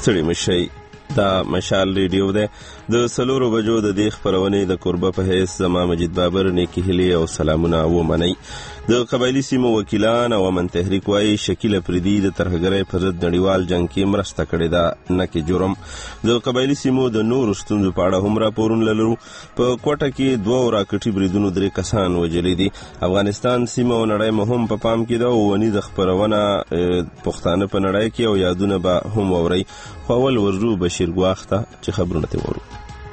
ستړي مشئ. دا مشال ریډیو ده. د 4 بجو د دې خبرونې د قربه په حیث زما مجید بابر نیکی هیلې او سلامونه ومنئ. د قبایلی سیمو وکیلان او امن تحریک وايي شکیل افریدي د ترهګرۍ پر ضد نړیوال جنگ کې مرسته کړې ده، نه کې جرم. د قبایلی سیمو د نورو ستونزو په اړه هم راپورونه لرو. په کوټه کې 2 راکټي بریدونو 3 کسان وژلي دي. افغانستان سیمه او نړۍ مهم په پام کې ده. ونی د خبرونه پښتانه په نړۍ کې او یادونه به هم ووري. خو اول ورجو بشیر ګواخته چې خبرونه ته ورو.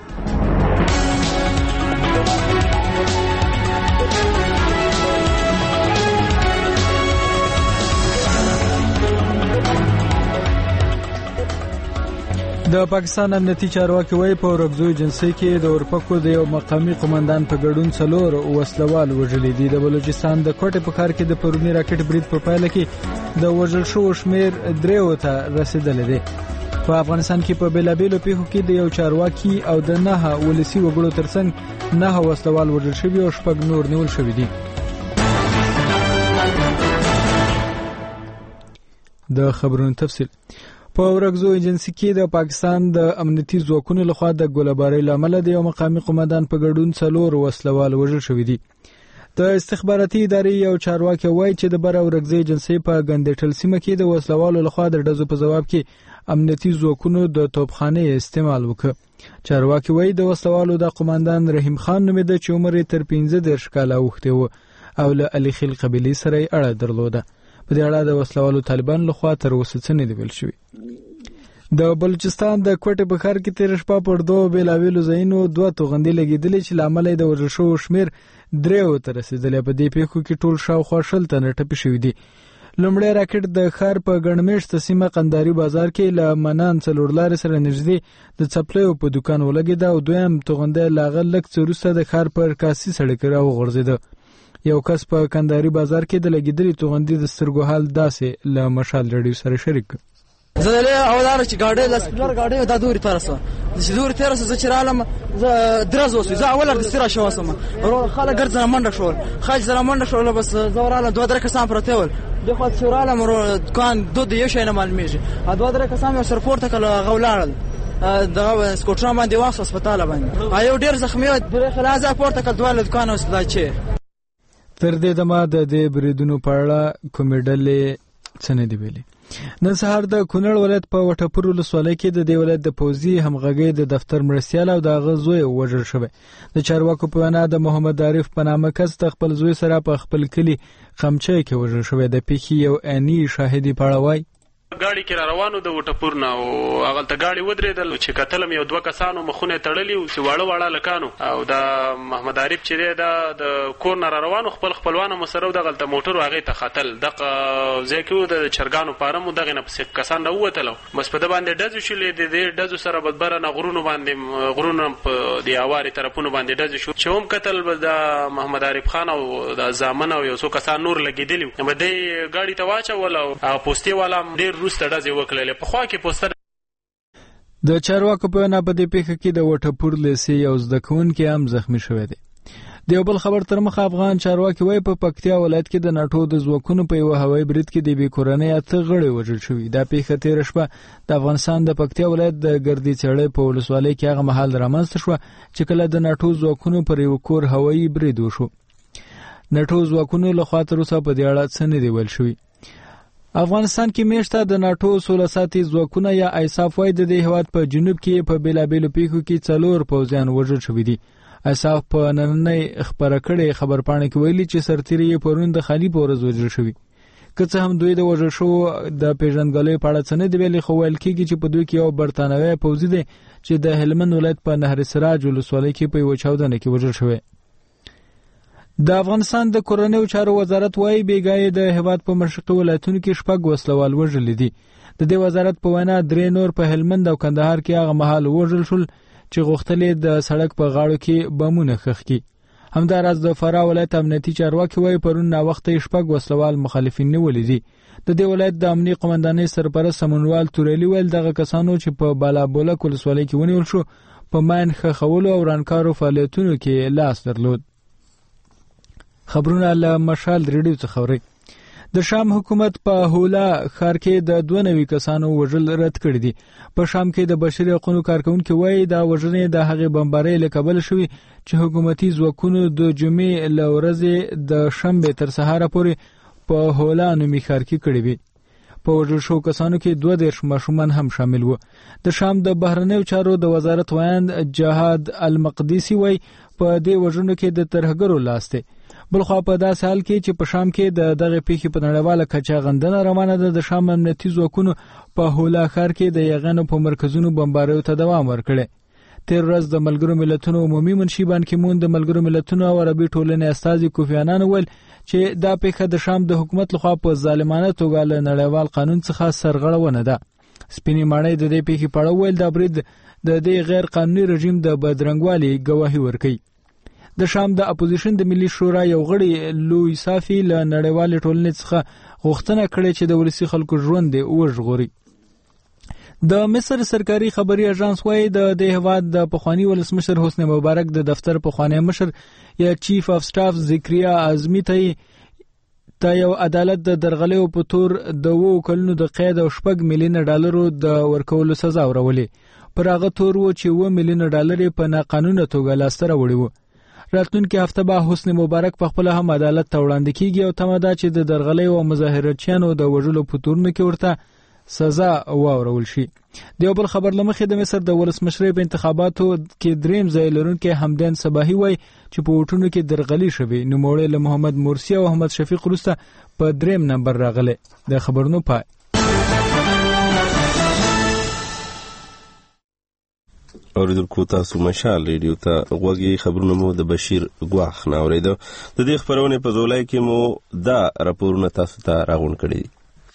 د پاکستان امنیتي چارواکي وایي په ورکزو ایجنسۍ کې د اورپکو د یو مقامي قومندان په ګډون 4 وسلوال وژلي دي. د بلوچستان د کوټې په ښار کې د پرونی راکټ برید په پایله کې د وژل شوو شمېر 3 ته رسیدلی دی. په افغانستان کې په بیلابیلو پیښو کې د یو چارواکي او د 9 ولسي وګړو ترڅنګ 9 وسلوال وژل شوي او 6 نور نیول شوي دي. د خبرونو تفصیل. په ورکزو ایجنسۍ کې د پاکستان د امنیتي ځواکونو لخوا د ګوله‌بارۍ له امله د یو مقامي قومندان په ګډون 4 وسلوال وژل شوي دي. د استخباراتي ادارې یو چارواکي وایي چې د بر ورکزو ایجنسۍ په ګندټل سیمه کې د وسلوالو لخوا د ډزو په جواب کې امنیتي ځواکونو د توپخانې استعمال وکړ. چارواکي وایي د وسلوالو د قومندان رحیم خان نومېده چې عمر یې تر 15 کاله اوښتی و او له علي خیل قبیلې سره یې اړه درلوده. په دې اړه د وسلوالو طالبانو لخوا تر اوسه څه نه دی ویل شوي. د بلوچستان د کوټې په ښار کې تیر شپه پر 2 بیلابیلو ځایونو 2 توغندې لګېدلې چې له امله د وژل شوو شمېر 3 ته رسېدلی. په دې پیښو کې ټول شاوخوا 100 تنه ټپي شوي دي. لومړی راکټ د ښار په ګڼمېشته سیمه قنداري بازار کې له منان څلور لارې سره نږدې د څپلیو په دوکان ولګېده او دویم توغنده له هغه لږ څه وروسته د ښار پر کاسي سړک راوغورځېده. یو کس په کنداري بازار کې د لګېدلې توغندې د سترګو حال داسې له مشال رادیو سره شریک کړ. زه له اولار چې ګاډي لسپلر ګاډي د دوري ترسه چې دوري ترسه چې رالم زه درز وسو زه اولر د سترا شو وسم ورو خلک ګرځ منډه شول خاج زره منډه شول بس زوراله 2-3 کسان پرته ول د خو سوراله مر دکان د یو شي نه معلومیږي 2-3 کسان یو سرپورت کله غولارل دغه سکوټران باندې واخ هسپتال باندې ایو ډیر زخمی د خلاصه پورته کله دوه دکان اوسلا چې تر دې دمه د دې بریدونو په اړه کومېډلې څه نه دی ویلي. نن سهار د کونړ ولایت په وټپور ولسوالۍ کې د دې ولایت د پوځي همغږۍ د دفتر مرستیال او د هغه زوی وژل شوی. د چارواکو په وینا د محمد عارف په نامه کس د خپل زوی سره په خپل کلي قمچۍ کې وژل شوی. د پیښې یو عیني شاهدي په اړه وایي ګاډي کې روانو د وټپور نه او هغه ته ګاډي ودرېدل چې کتلم یو 2 کسانو مخونه تړلي او چې واړه لکانو او د محمد عارف چې د کور نه روانو خپلوانو مسره دغه ته موټر هغه ته خطل دغه ځکه د چرګانو پارمو دغه نه پس کسان راوتلو بس په د باندې دزو شولې د دزو سره بدبره نه غرونو په دی اواري طرفونو باندې دزو شو چې هم قتل د محمد عارف خان او د زامن او یو څو کسان نور لګیدلی په دې ګاډي ته واچول او پوسټي والا ډیر روسته ډزې وکړلې په خوا کې پوسټر. د چارواکو په وینا په دې پیښه کې د وټپور لیسې یو زده کوونکی هم زخمی شوی دی. د یو بل خبر تر مخه افغان چارواکي وایي په پکتیا ولایت کې د ناټو د ځواکونو په یو هوایي برید کې د بې کورنۍ 8 غړي وژل شوي. دا پیښه تېره شپه د افغانستان د پکتیا ولایت د ګردي څېړۍ په ولسوالۍ کې هغه مهال رامنځته شوه چې کله د ناټو ځواکونو پر یو کور هوایي برید وشو. ناټو ځواکونو لخوا تر اوسه په دې اړه څه نه دی ویل شوي. افغانستان کې میشته د ناټو سوله ساتي ځواکونه یا ایساف وایي د دې هیواد په جنوب کې په بیلابیلو پیښو کې 4 پوځیان وژل شوي دي. ایساف په نننۍ خبره کړې خبرپاڼه کې ویلي چې سرتیري یې پرون د خالي په ورځ وژل شوي. که څه هم دوی د وژل شوو د پیژندګلوۍ په اړه څه نه دی ویلي خو ویل کېږي چې په دوی کې یو برتانوی پوځي دی چې د هلمند ولایت په نهر سراج ولسوالۍ کې په یوه چاودنه کې وژل شوی. د افغانستان د کورنیو چارو وزارت وایي بیګای د هیواد په مشرقي ولایتونو کې 6 وسلوال وژل دي. د دې وزارت په وینا 3 نور په هلمند او کندهار کې هغه مهال وژل شول چې غوښتلې د سړک په غاړو کې بمونه ښخ کړي. همداراز د فراه ولایت امنیتي چارواکي وایي پرون ناوخته 6 وسلوال مخالفین نیولي دي. د دې ولایت د امنیتي قومندانۍ سرپرست سمونوال تورلی ویل دغه کسانو چې په بالابولک ولسوالۍ کې ونیول شو په ماین ښخولو او رانکارو فعالیتونو کې لاس درلود. خبرونه له مشال ریډیو څخه اوري. د شام حکومت په هولا ښار کې د 92 کسانو وژل رد کړی دي. په شام کې د بشري حقوقو کارکونکو وایي دا وژنې د هغې بمبارۍ له کبله شوې چې حکومتي ځواکونو د جمعې له ورځې د شنبې تر سهاره پورې په هولا نومي ښار کې کړی وي. په وژل شو کسانو کې 22 ماشومان هم شامل وو. د شام د بهرنیو چارو د وزارت ویاند جهاد المقدسي وایي په دې وژنو کې د ترهګرو لاس دی. بلخوا په داسې حال کې چې په شام کې د دغه پیښې په نړیواله کچه غندنه روانه ده، د شام امنیتي ځواکونو په هولا ښار کې د یغنو په مرکزونو بمباریو ته دوام ورکړی. تیر ورځ د ملګرو ملتونو عمومي منشي بان کی مون د ملګرو ملتونو او عربي ټولنې استازي کوفی عنان ویل چې دا پیښه د شام د حکومت لخوا په ظالمانه توګه له نړیوال قانون څخه سرغړونه ده. سپینې ماڼۍ د دې پیښې په اړه ویل دا برید د دې غیر قانوني رژیم د بدرنګوالي ګواهي ورکوي. د شام د اپوزیشن د ملي شورا یو غړي لوی صافي له نړیوال ټولنې څخه غوښتنه کړې چې د ولسي خلکو ژوند وژغوري. د مصر سرکاري خبري اژانس وايي د هیواد د پخوانی ولسمشر حسنی مبارک د دفتر پخوانی مشر یا چیف اف سټاف ذکریا اعظمي ته یو عدالت د درغلیو په تور د 2 کلونو د قید او $6 میلیون د ورکولو سزا ورولې. پر هغه تور و چې $1 میلیون په ناقانونه توګه لاسته راوړي وو. راتلونکي هفته به حسنی مبارک په خپل هم عدالت ته وړاندې کیږي او تمه ده چې د درغلیو او مظاهرچیانو د وژلو په تورونو کې ورته سزا واورول شي. د یو بل خبر لمخې د مصر د ولسمشرۍ په انتخاباتو کې دریم ځای لرونکي حمدان صباحي وایي چې په ووټونو کې درغلي شوې. نوموړی له محمد مرسي او احمد شفیق وروسته په 3 نمبر راغلی. د خبرونو پای. اوریدونکو تاسو مشال ریډیو ته غوږی خبرونه مو د بشیر ګواخ نه اوریدو. د دې خبرونه په ځولای کې مو دا راپورونه تاسو ته راغون کړي.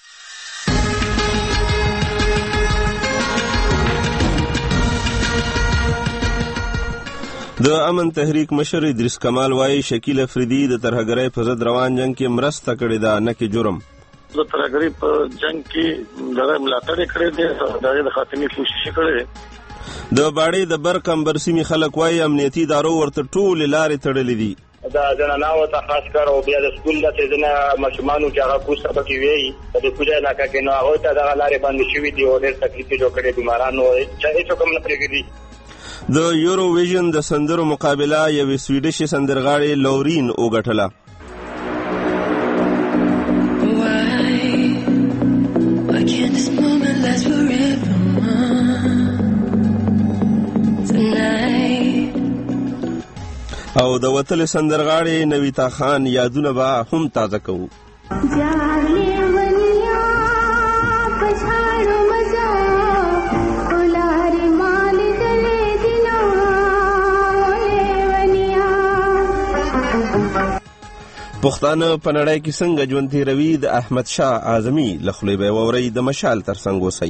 د امن تحریک مشر ادریس کمال وايي شکیل افریدي د ترهګرۍ په ضد روان جنگ کې مرسته کړې ده نه کې جرم. د ترهګرۍ په جنگ کې دغه ملاتړ کړی دی، دغه د خاتمي کوشش کړی. د باړې د برق امبر سیمې خلک وايي امنیتي ادارو ورته ټول لارې تړلې دي. دا جناناو ته خاص کار او بیا د سکول د تیزنه مشمانو چې هغه کوڅه پکې وی د کوجا علاقې کې نو هغه ته دغه لارې باندې شوې دي او ډېر تکلیف جوړ کړي بیمارانو چې هیڅ کوم نه پرېږدي. د یورو ویژن د سندرو مقابله یو سویډش سندرغاړي لورین وګټله. او د وتل سندرغاړي نویتا خان یادونه به هم تازه کوو. پښتانه په نړۍ کې څنګه ژوند تیروي د احمد شاه اعظمي له خولې به واورئ. د مشال ترڅنګ اوسئ.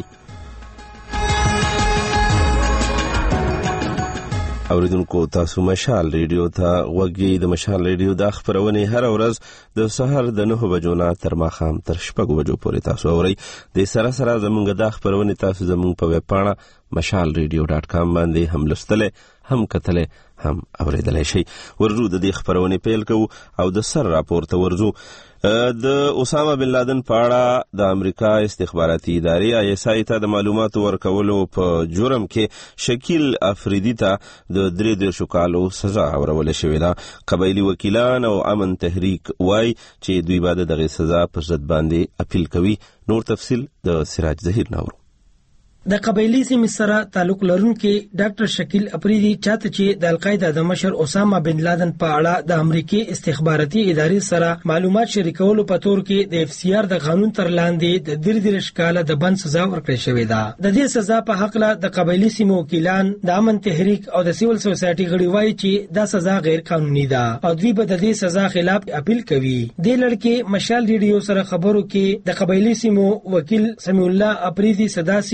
اوریدونکو تاسو مشال ریډیو ته غوږی. د مشال ریډیو د خبرونه هر ورځ د سحر د 9 بجو نه تر ماښام تر 6 بجو پورې تاسو اورئ. د سره سره زمونږ د خبرونه تاسو زمونږ په ویب پاڼه mashalradio.com باندې هم لستله هم کتله هم اوریدلای شي. ورزو د دې خبرونه پیل کوو او د سر راپور ته ورزو. د اسامه بن لادن په اړه د امریکا استخباراتي ادارې ISI ته د معلوماتو ورکولو په جرم کې شکیل افریدي ته د 3 کالو سزا ورول شوې ده. قبایلی وکیلان او امن تحریک وای چې دوی بعد دغه سزا په ضد باندې اپیل کوي. نور تفصیل د سراج ظهیر نورو. د قبایلی سیمې سره تعلق لرونکي ډاکټر شکیل افریدي چاته چې د القاعده د مشر اسامه بن لادن په اړه د امریکای استخباراتي ادارې سره معلومات شریکولو په تور کې د FCR د قانون تر لاندې د 3 کاله د بند سزا ورکړې شوې ده. د دې سزا په حق له د قبایلی سیمو وکیلان د امن تحریک او د سیول سوسایټي غړي وایي چې دا سزا غیر قانوني ده او دوی به د دې سزا خلاف اپیل کوي. د لړکې مشال ریډیو سره خبرو کې د قبایلی سیمو وکیل سمیع الله افریدي صداسي وایي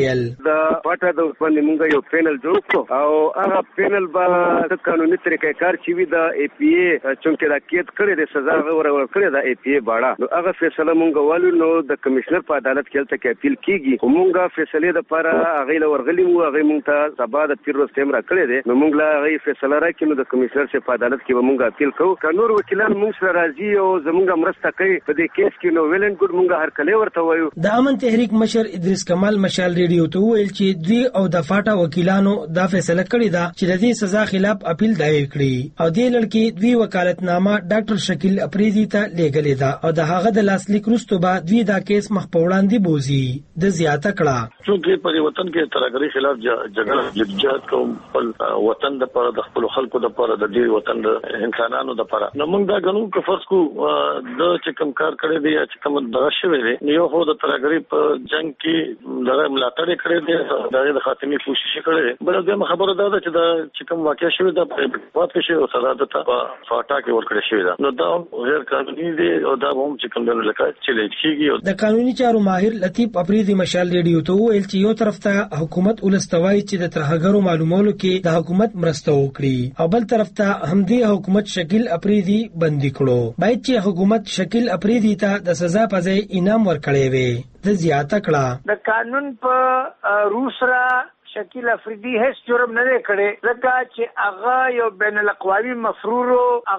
وویل د پټه د باندې موږ یو پینل جوړ کړو او هغه پینل به د قانوني طریقې کار چې وي د ای پی ای چې دا کېد کړی د سزا ورکړی کړی د ای پی ای باړه نو هغه فیصله موږ والو نو د کمشنر په عدالت کې تل کې اپیل کیږي موږ فیصله د لپاره هغه لورغلی مو هغه موږ ته سبا د پیر روستم را کړی دی نو موږ لا هغه فیصله راکړو د کمشنر په عدالت کې موږ اپیل کوو قانون وکیلان موږ سره راځي او زموږ مرسته کوي په دې کیس کې نو ویل اینڈ ګډ موږ هر کله ورته وایو د امن تحریک مشر ادریس کمال مشال ریډیو ته ویل چې دوی او د فاټا وکیلانو دا فیصله کړې ده چې د دې سزا خلاف اپیل دایره کړي او دې لړ دوی وکالتنامه ډاکټر شکیل اپریدي ته لېږلې ده او د هغه د لاسلیک وروسته به دوی دا کیس مخ په وړاندې بوزي د زیاته کړه چې په وطن کې ترهګرۍ خلاف جګړه جديات کوم خپل وطن د پر د خپل خلکو د پر د دې وطن د انسانانو د پر نو موږ دا غنو چې فرض کو د چې کوم کار کړی دی چې کوم دغه شوی دی نو یو خو د ترهګرۍ په جنگ کې دغه ملاتړ کړی دی د خاتمي کوشش کړی دی بل د خبره ده چې دا چې کوم واقع شوی دا په واقع شوی او سزا د فاټا کې ورکړی شوی دا نو دا غیر قانوني دی او دا هم چې کوم د لکه چې لږیږي د قانوني چارو ماهر لطیف اپریدي مشال ریډیو ته ویل چې یو طرف ته حکومت ولستوي چې د ترهګرو معلومولو کې د حکومت مرسته وکړي او بل طرف ته همدې حکومت شکیل اپریدي بندي کړو باید چې حکومت شکیل اپریدي ته د سزا په ځای انعام ورکړي وي د زیاته کړه د قانون په روسرا شکیل افریدی هیڅ جرم نه کړي ځکه چې هغه یو بین الاقوامي مفرور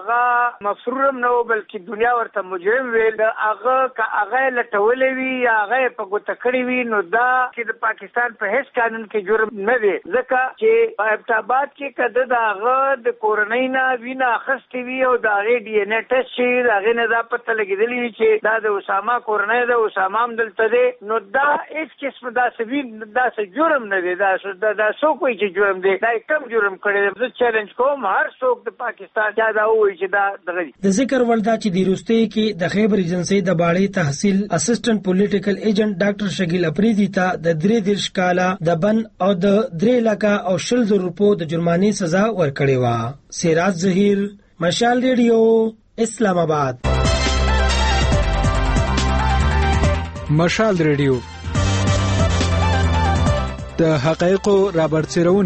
مفرورم نه بلکې دنیا ورته مجرم ویل هغه لټولې وی هغه په ګوته کړی وی نو دا چې د پاکستان په هیڅ قانون کې جرم نه دی ځکه چې په ابتابات کې کده دا هغه د کورنۍ نه وینا اخستې وی او دا غي ډي ان اے ټیسټ شي دا غي نه دا پته لګیدلی چې دا د اسامه کورنۍ د اسامه هم دلته دی نو دا هیڅ قسم دا څه جرم نه دی دا څوک وایي چې جرم دی دا کم جرم کړی دی چیلنج کوم هر څوک د پاکستان چا دا وایي چې دا دغه د ذکر ولدا چې د روستي کې د خیبر ایجنسی د باړې تحصیل اسسټنټ پولیټیکل ایجنټ ډاکټر شکیل اپریدي ته د 3 کاله د بن او د 3 لک او 100 روپو د جرمانې سزا ورکړې و سراج ظهیر مشال ریډیو اسلام آباد مشال ریډیو د حقایقو رابرټ سیرون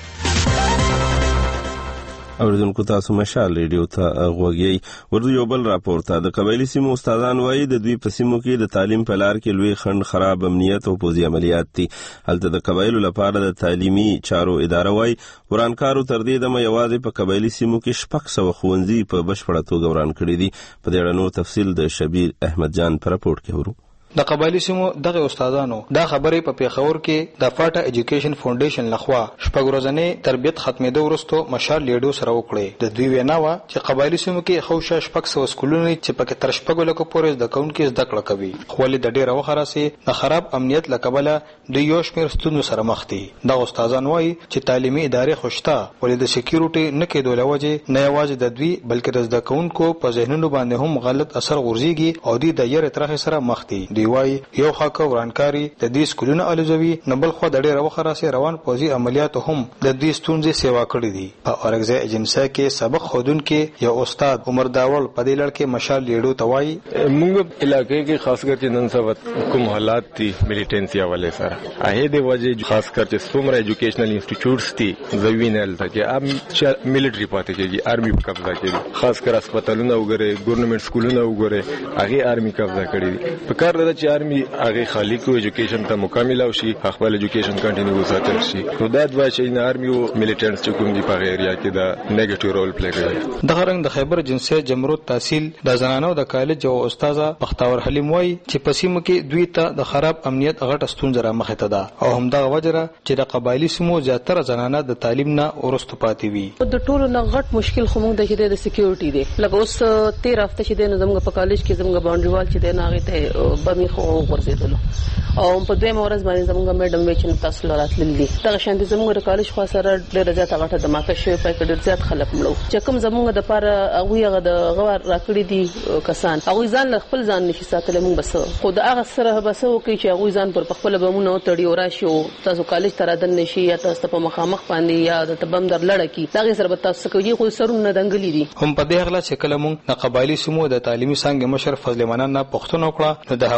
کې اوریدونکو تاسو مشال ریډیو ته غوږی ورته یو بل راپور ته د قبایلی سیمو استادان وایي د دوی په سیمو کې د تعلیم په لار کې لوی خنډ خراب امنیت او پوځي عملیات دي هلته د قبایلو لپاره د تعلیمي چارو اداره وایي ورانکارو تر دې دمه یوازې په قبایلی سیمو کې 600 ښوونځي په بشپړه توګه وران کړي دي په دې اړه نور تفصیل د شبیر احمد جان په راپور کې ورو د قبایلی سیمو دغه استادانو دا خبرې په پیښور کې د فاټا ایجوکیشن فاونډیشن لخوا شپږ ورځې تربیت ختمېدو وروسته مشال لیډو سره وکړي د دوی وینا و چې قبایلی سیمو کې خوشا شپږ سکولونه چې پکې تر شپږ لکو پورې د کون کې زده کړه کوي خو له ډېر وخت راځي د خراب امنیت لکبله د یو شمېر ستونزو سره مخ دي د استادان وایي چې تعلیمي ادارې خوشته ولې د سکیورټي نه کېدو لوجه نه یوازې د دوی بلکې د زده کوونکو په ذهنونو باندې هم غلط اثر غورځيږي او د یې ترخه سره مخ دي دی وایي یو حق ورانکاری د دې سکولونو الوزوي نبل خو د ډېر وخت راځي روان پوزي عملیات هم د دې ستونزې سیوا کړې دي په اورګزا ایجنسی کې سبق خودون کې یو استاد عمر داول په دې لړ کې مشال لیډو توای موږ علاقې کې خاص کر چې نن سبا کوم حالات دي ملیټنسي حواله سره هغه د وجه خاص کر چې څومره ایجوکیشنل انسټیټیوټس دي زوینل ته چې ام ملټری پاتې کېږي آرمي په قبضه کړي خاص کر هسپتالونه وګوره ګورنمنت سکولونه وګوره هغه آرمي قبضه کړي په کار د چې آرمي هغه خالی کو ایجوکیشن ته مکمل او شي خپل ایجوکیشن کنټینیو وساتل شي نو دا د واچې نه آرمي او ملیټنټس چې کوم دي په ایریا کې دا نیگیټیو رول پلی کوي د غرنګ د خیبر جنسي جمرود تحصیل د زنانو د کالج او استاده بختاور حلیم وای چې پسیمو کې دوی ته د خراب امنیت غټ ستونزه را مخه ته ده او همدغه وجره چې د قبایلی سیمو زیاتره زنانه د تعلیم نه ورستو پاتې وي د ټولو نه غټ مشکل خو موږ د سکیورټي دی لکه اوس 13 هفته چې د زموږ په کالج کې زموږ باونډري وال چې د ناغې ته بمي خو ورزيدلو او په دویمه ورځ باندې زموږ میډم وچن تاسو لراتللی دا شاند زموږ د کالج خو سره ډېر زیات غټه دماکه شوی په ډېر زیات خلک مړو چې کوم زموږ د پاره هغه د غوار راکړي دي کسان هغه ځان خپل ځان نشي ساتل موږ بس خو د هغه سره بس وکي چې هغه ځان پر خپل بمونه تړي او راشي تاسو کالج تر دن نشي یا تاسو په مخامخ باندې یا د تبم در لړکی دا غي سره تاسو کوي خو سرونه دنګلی دي هم په دې اغلا چې کله موږ د قبایلی سیمو د تعلیمي څنګه مشر فضل منان نه پښتون وکړه نو د هغه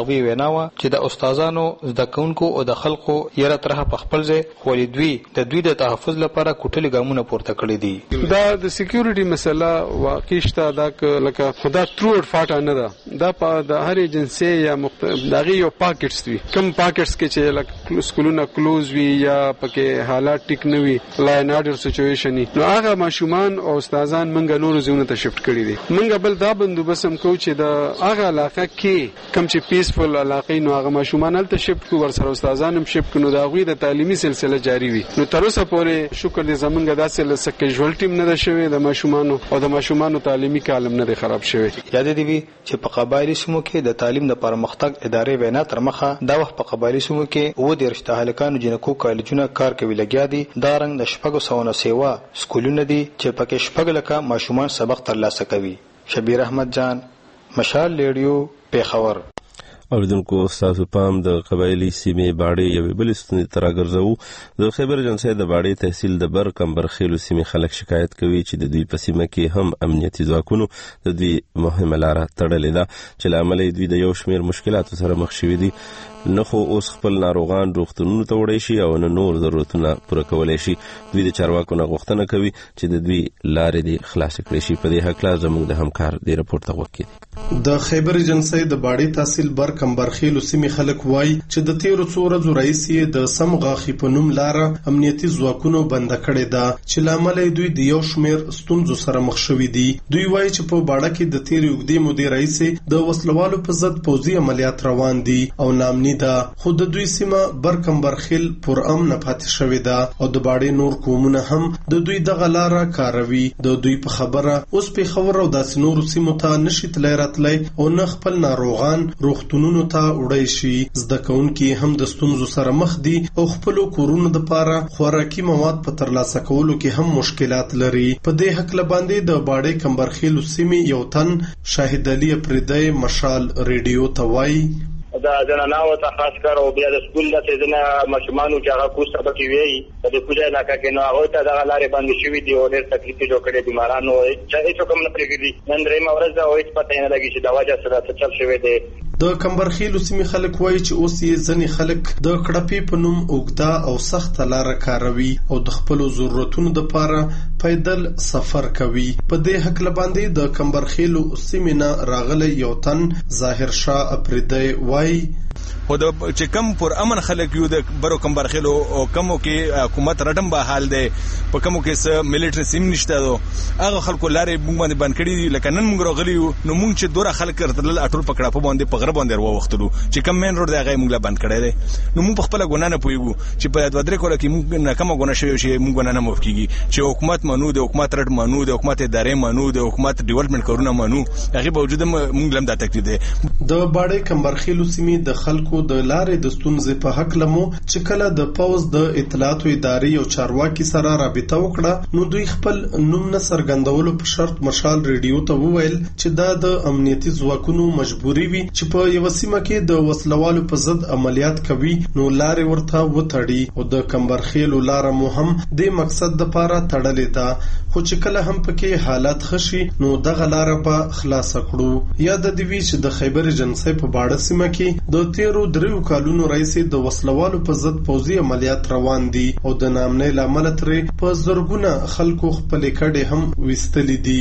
داغوی ویناوه چې د استادانو زده کوونکو او د خلکو یره ترها په خپل ځای خو د دوی د تحفظ لپاره کوټلي ګامونه پورته کړي دي. دا د سکیورټي مسله واقع شته دا لکه خدا ترو اور فاټا نه ده دا په د هر ایجنسی یا دغه یو پاکټس وي کوم پاکټس کې چې لکه سکولونه کلوز وي یا پکې حالات ټیک نه وي لا ان اورډر سچويشن نو هغه ماشومان او استادان منګه نور زونه ته شفت کړي دي. منګه بل دا بندوبست هم کو چې د هغه علاقه کې کم چې پیسفل علاقې نو هغه ماشومان هلته شفت کو ورسره استادان هم شفت کړي دا غوي د تعلیمي سلسله جاری وي. نو تر اوسه پورې شکر دې زمونږ داسې لسکه کیژوالټی نه ده شوی د ماشومانو او د ماشومانو تعلیمي کالم نه خراب شوی. یاد دی وی چې په قبایلی سیمو کې د تعلیم د پرمختګ ادارې وینا تر مخه دا وخت په قبایلی سیمو کې و د رشته هلکانو جنکو کالجونه کار کوي لګیا دي. دا رنګ د شپږو سوونه سیوا سکولونه دي چې پکې شپږ لکه ماشومان سبق ترلاسه کوي. شبیر احمد جان، مشال ریډیو، پیښور. اوریدونکو تاسو پام د قبایلی سیمې باړې یوې بلې ستونزې ته راګرځوو. د خیبر جنسۍ د باړې تحصیل د بر کمبرخیلو سیمې خلک شکایت کوي چې د دوی په سیمه کې هم امنیتي ځواکونو د دوی مهمه لاره تړلې ده چې له امله دوی د یو شمېر مشکلاتو سره مخ شوي دي. نه خو اوس خپل ناروغان روغتونونو ته وړی شي او نه نور ضرورتونه پوره کولی شي. دوی د چارواکو نه غوښتنه کوي چې د دوی لارې دې خلاصې کړی شي. په دې هکله زموږ د همکار دې رپورټ ته غوږ کړي. د خیبر جنسۍ د باړې تحصیل بر کمبرخیلو سیمې خلک وایي چې د تیرو څو ورځو راهیسې د سم غاښي په نوم لاره امنیتي ځواکونو بنده کړې ده چې له امله دوی د یو شمېر ستونزو سره مخ شوي دي. دوی وایي چې په باړه کې د تیرې اوږدې مودې راهیسې د وسلوالو په ضد پوځي عملیات روان دي او نامني ده. خو د دوی سیمه بر کمبرخیل پر امن پاتې شوې ده او د باړې نور قومونه هم د دوی دغه لاره کاروي. د دوی په خبره اوس پیښور او داسې نورو سیمو ته نشي تللی راتلی او نه خپل ناروغان روغتونونو ته وړی شي. زده کوونکي هم د ستونزو سره مخ دي او خپلو کورونو دپاره خوراکي مواد په ترلاسه کولو کې هم مشکلات لري. په دې هکله باندې د باړې کمبرخیلو سیمې یو تن شاهد علي اپریدی مشال ریډیو ته وایي دا زنانو ته خاص کار او بیا د سکول د ځینې ماشومانو چې هغه کوڅه پکې وي د کوڅه علاقه کې نو هغه ته دغه لارې باندې شوي دي او ډېر تکلیف جوړ کړي بیمارانو چې هیڅ کوم نه پرېږدي. نن درېیمه ورځ ده او هیڅ پته نه لګي چې د وجه سره څه چل شوی دی. د کمبرخیلو سیمې خلک وایي چې اوس یې ځینې خلک د کړپې په نوم اوږده او سخته لاره کاروي او د خپلو ضرورتونو دپاره پیدل سفر کوي. په دې هکله باندې د کمبرخیلو سیمې نه راغلی یو تن ظاهر شاه اپریدی وایي خو د چې کم پر امن خلک یو د برو کمبرخیلو او کمو کې حکومت رډم به حال دی په کمو کې څه ملټری سیم نشته دو هغه خلکو لارې موږ باندې بند کړي دي. لکه نن موږ راغلي یو نو موږ چې دوره خلک راتلل اټول پکړه په باندې په غره باندې ورو وختلو چې کم مین روډ دی هغه موږ لا بند کړی دی. نو موږ په خپل ګنا نه پویګو چې په دوه درې کوله کې موږ نه کومه ګنا شوی شي موږ نه مو کیږي چې حکومت منو د حکومت رټ منو د حکومت ادارې منو د حکومت ډیولپمنٹ کارونه منو هغه باوجود موږ لم دا تکلیف دی. د باړې کمبرخیلو سیمې د خلکو د لارې د ستونزې په حق لمو چې کله د پوز د اطلاعاتو ادارې او چارواکي سره رابطه وکړه نو دوی خپل نوم نه څرګندولو په شرط مشال ریډیو ته وویل چې دا د امنیتي ځواکونو مجبوري وي چې په یو سیمه کې د وسلوالو په ضد عملیات کوي نو لارې ورته وتړي او د کمبرخیلو لاره مو هم د مقصد لپاره تړلې ده. خو چې کله هم پکې حالات خشي نو دغه لاره به خلاصه کړو. یاد دی وی چې د خیبر جنسۍ په باړه سیمه کې د تیرو دریو کالونو راځي د وسلوالو په ضد پوځي عملیات روان دي او د نامنۍ لامل ترې په زرګونه خلکو خپل کډې هم وستلې دي.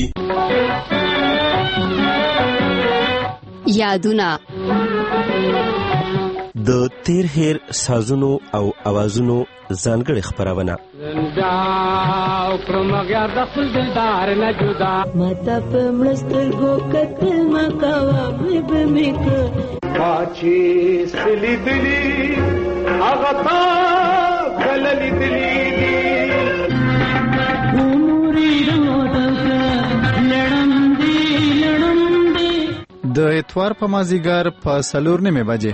یادونه د تیر هیر سازونو او اوازونو ځانګړي خبرونه د اتوار په مازیګر په 4:30 بجې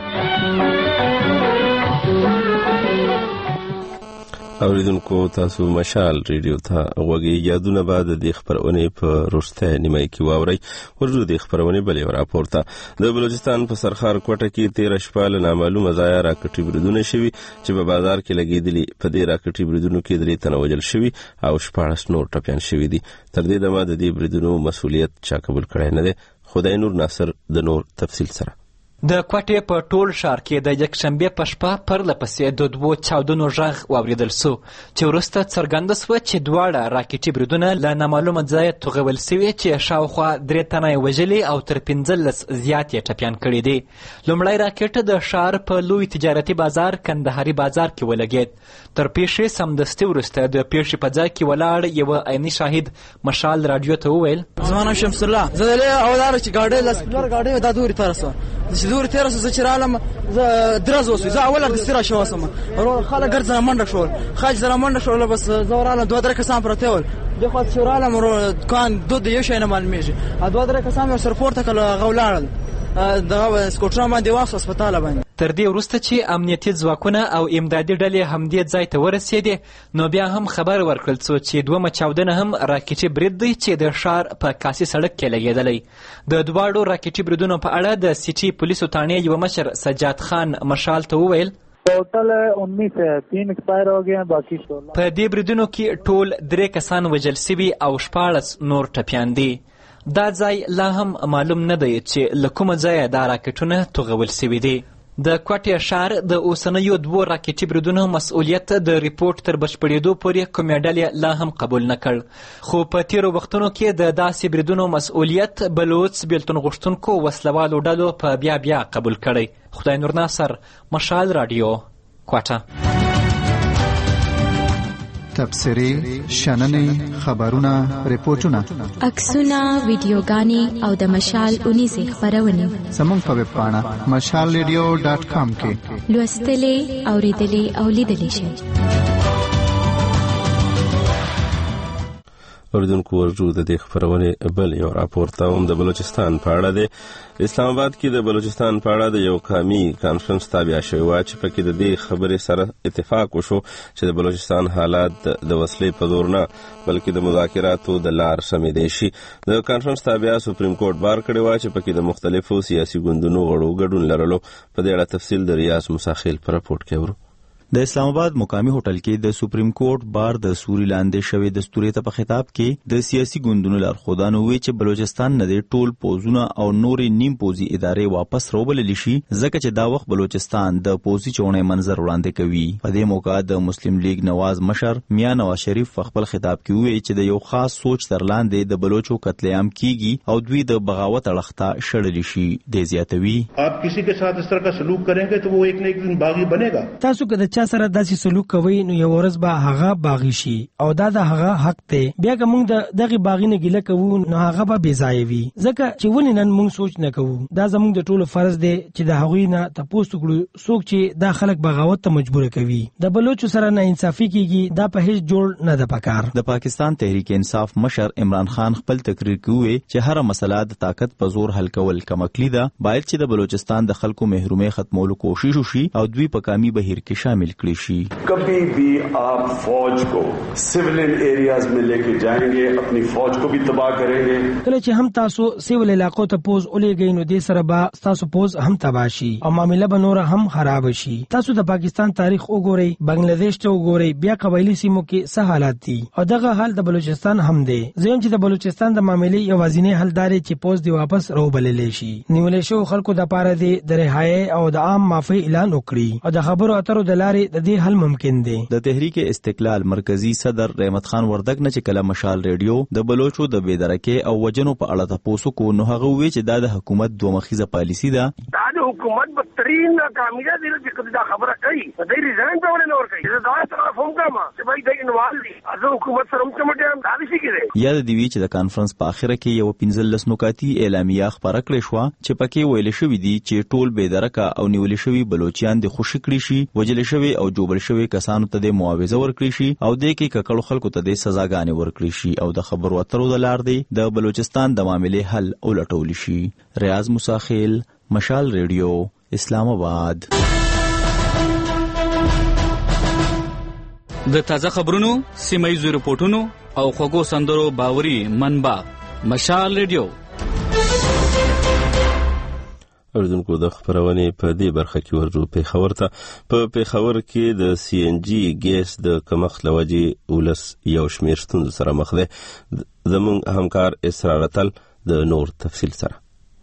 اوریدونکو تاسو مشال ریډیو ته غوږی. یادونه بعد د خبرونه په روسته نیمه کې واوري. ورجو د خبرونه بلې راپورته د بلوچستان په سرخار کوټه کې 13 شپه نامعلومه ځای راکټي بریدونه شوي چې په بازار کې لګیدلي. په دې راکټي بریدونو کې 3 تنه وژل شوي او 14 نور ټپيان شوي دي. تر دې دمه د دې بریدونو مسؤلیت چا قبول کړی نه دی. خدای نور ناصر د نور تفصیل سره د کوټې په ټول ښار کې د یکشنبې په شپه پرله پسې د دوو چاودنو غږ واورېدل سو چې وروسته څرګنده سوه چې دواړه راکټي بریدونه له نامعلومه ځایه توغول سوي چې شاوخوا 3 تنه یې وژلي او تر 15 زیات یې ټپیان کړي دي. لومړی راکټ د ښار په لوی تجارتي بازار کندهاري بازار کې ولګېد. تر پیښې سمدستي وروسته د پیښې په ځای کې ولاړ یوه عیني شاهد مشال راډیو ته وویل: زما نام شمس الله، زه د اولاره چې ګاډۍ لسپلر ګاډۍ دا دورې ته رسوه چې دورې ته رسوه، زه چې رالم زه درز وسوی، زه اوله دستي راشم وسم خلک ګرځنه منډه شول، خاج زره منډه شول، بس زه ورالم 2-3 کسان پرته ول دغه چې رالم دکان د یو شی نه معلومیږي 2-3 کسان سره پورته کله غولاړل دغه سکوټرا باندې واخ هسپتال باندې. تر دې وروسته چې امنیتي ځواکونه او امدادي ډلې همدې ځای ته ورسېدې نو بیا هم خبر ورکړل څو چې دومه چاودنه هم راکټي برید دی چې د ښار په کاسي سړک کې لګېدلی. د دواړو راکټي بریدونو په اړه د سیټي پولیسو تانې یوه مشر سجاد خان مشال ته وویل: ټوټل 19 ہے، 3 ایکسپایر ہو گئے ہیں، باقی 16. په دې بریدونو کې ټول 3 کسان وژل سوي او 14 نور ټپیان دي. دا ځای لا هم معلوم نه دی چې له کومه ځایه دا راکټونه توغول سوي دي. د کوټې ښار د اوسنیو 2 راکټي بریدونو مسؤلیت د ریپورټ تر بشپړېدو پورې کومې ډلې لا هم قبول نه کړ، خو په تیرو وختونو کې د داسې بریدونو مسؤلیت بلوڅ بیلتون غوښتونکو وسلوالو ډلو په بیا قبول کړی. خدای نور ناصر، مشال راډیو، کوټه. تبصرې، شننې، خبرونه، ریپورټونه، عکسونه، ویډیوګانې او د مشال 19 خپرونې زموږ په ویب پاڼه mashalradio.com کې لوستلې، اورېدلې او لیدلې شئ. اوریدونکو ورجو د دې خبرونې بل یو راپور ته هم د بلوچستان په اړه دی. اسلام آباد کې د بلوچستان په اړه د یو قومي کانفرنس تابع شوی و چې پکې د دې خبرې سره اتفاق وشو چې د بلوچستان حالات د وسلې په زور نه بلکې د مذاکراتو د لار سمېدی شي. د کانفرنس تابع سپریم کورټ بار کړی و چې پکې د مختلفو سیاسي ګوندونو غړو ګډون لرلو. په دې اړه تفصیل د ریاض مساخیل په راپورټ کې ورو. د اسلام آباد مقامی هوټل کې د سپریم کورټ بار د سوري لاندې شوی د دستوري ته په خطاب کې د سیاسي ګوندونو لارښودانو وی چې بلوچستان نه د ټول پوزونه او نورې نیم پوزي ادارې واپس راوبلل شي ځکه چې دا وخت بلوچستان د پوزي چونې منظر وړاندې کوي. په دې موقع د مسلم لیگ نواز مشر میاں نواز شریف په خپل خطاب کې وی چې د یو خاص سوچ تر لاندې د بلوچو قتل عام کیږي او دوی د بغاوت اړخته شړل شي. د زیاتوي آپ کسی کے ساتھ اس طرح کا سلوک کریں گے تو وہ ایک نہ ایک دن باغی بنے گا. تاسو که د چا سره داسې سلوک کوي نو یو ورځ به هغه باغی شي او دا د هغه حق دی. بیا که موږ دغه باغی نه ګیله کوو نو هغه به بې ځایه وي ځکه چې ولې نن موږ سوچ نه کوو. دا زموږ د ټولو فرض دی چې د هغوی نه تپوس وکړو څوک چې دا خلک بغاوت ته مجبور کوي. د بلوچو سره نه انصافي کیږي، دا په هیڅ جوړ نه ده پکار. د پاکستان تحریک انصاف مشر عمران خان خپل تقریر کې وی چې هر مسله د طاقت په زور حل کول کم عقلی ده. باید چې د بلوچستان د خلکو محرومي ختمولو کوشش وشي او دوی په کامي بهیر کې شامل کړي شي. کبھی بھی آپ فوج کو سیویلین ایریاز میں لے کے جائیں گے، اپنی فوج کو بھی تباہ کریں گے. کله چې هم تاسو سیویل علاقو ته پوز ولېږئ نو دې سره به تاسو پوز هم تباه شي او معامله به نور هم خراب شي. تاسو د پاکستان تاریخ وګورئ، بنگلاديش ته وګورئ، بیا قبایلی سیمو کې څه حالات دي او دغه حال د بلوچستان هم دی. زم چې د بلوچستان د معاملې یوازینی حل داري چې پوز دی واپس راوبلل شي. نیولې شو خلکو د پاره دی د رهایی او د عام معافی اعلان وکړي او د خبرو اترو د لارې د دې حل ممکن دی. د تحریک استقلال مرکزی صدر رحمت خان وردک نه چې کله مشال ریډیو د بلوچو د بېدرکې او وجنو په اړه تاسو کو نو هغه وی چې دا د حکومت دوه مخیزه پالیسی ده. دا د حکومت بدترین ناکامیه دي چې دا خبره کوي د ریزاین په ولې نور کوي. دا طرف هم کما چې بای د انوال دي ازو حکومت سره چمټه دا شي کېږي. یا د دیوی چې د کانفرنس په اخره کې یو 15 نکاتی اعلامیه خبره کړې شو چې پکې ویل شوی دی چې ټول بېدرکه او نیول شوی بلوچیان د خوشی کړی شي، وجل شوی او جوړ شوی کسانو ته د معاوضه ورکړي شي او د کې ککړو خلکو ته د سزاګانې ورکړي شي او د خبرو اترو د لار دی د بلوچستان د معاملې حل ولټول شي. ریاض مساخیل، مشال ریډیو، اسلام آباد. د تازه خبرونو، سیمایي رپورټونو او خوږو سندرو باوري منبع مشال ریډیو. اوریدونکو د خبرونې په دې برخه کې ورجو پیښور ته. په پیښور کې د سی ان جی ګیس د کمښت له وجې ولس یو شمېر ستونزو سره مخ دی. زموږ همکار اسرار اتل د نور تفصیل سره.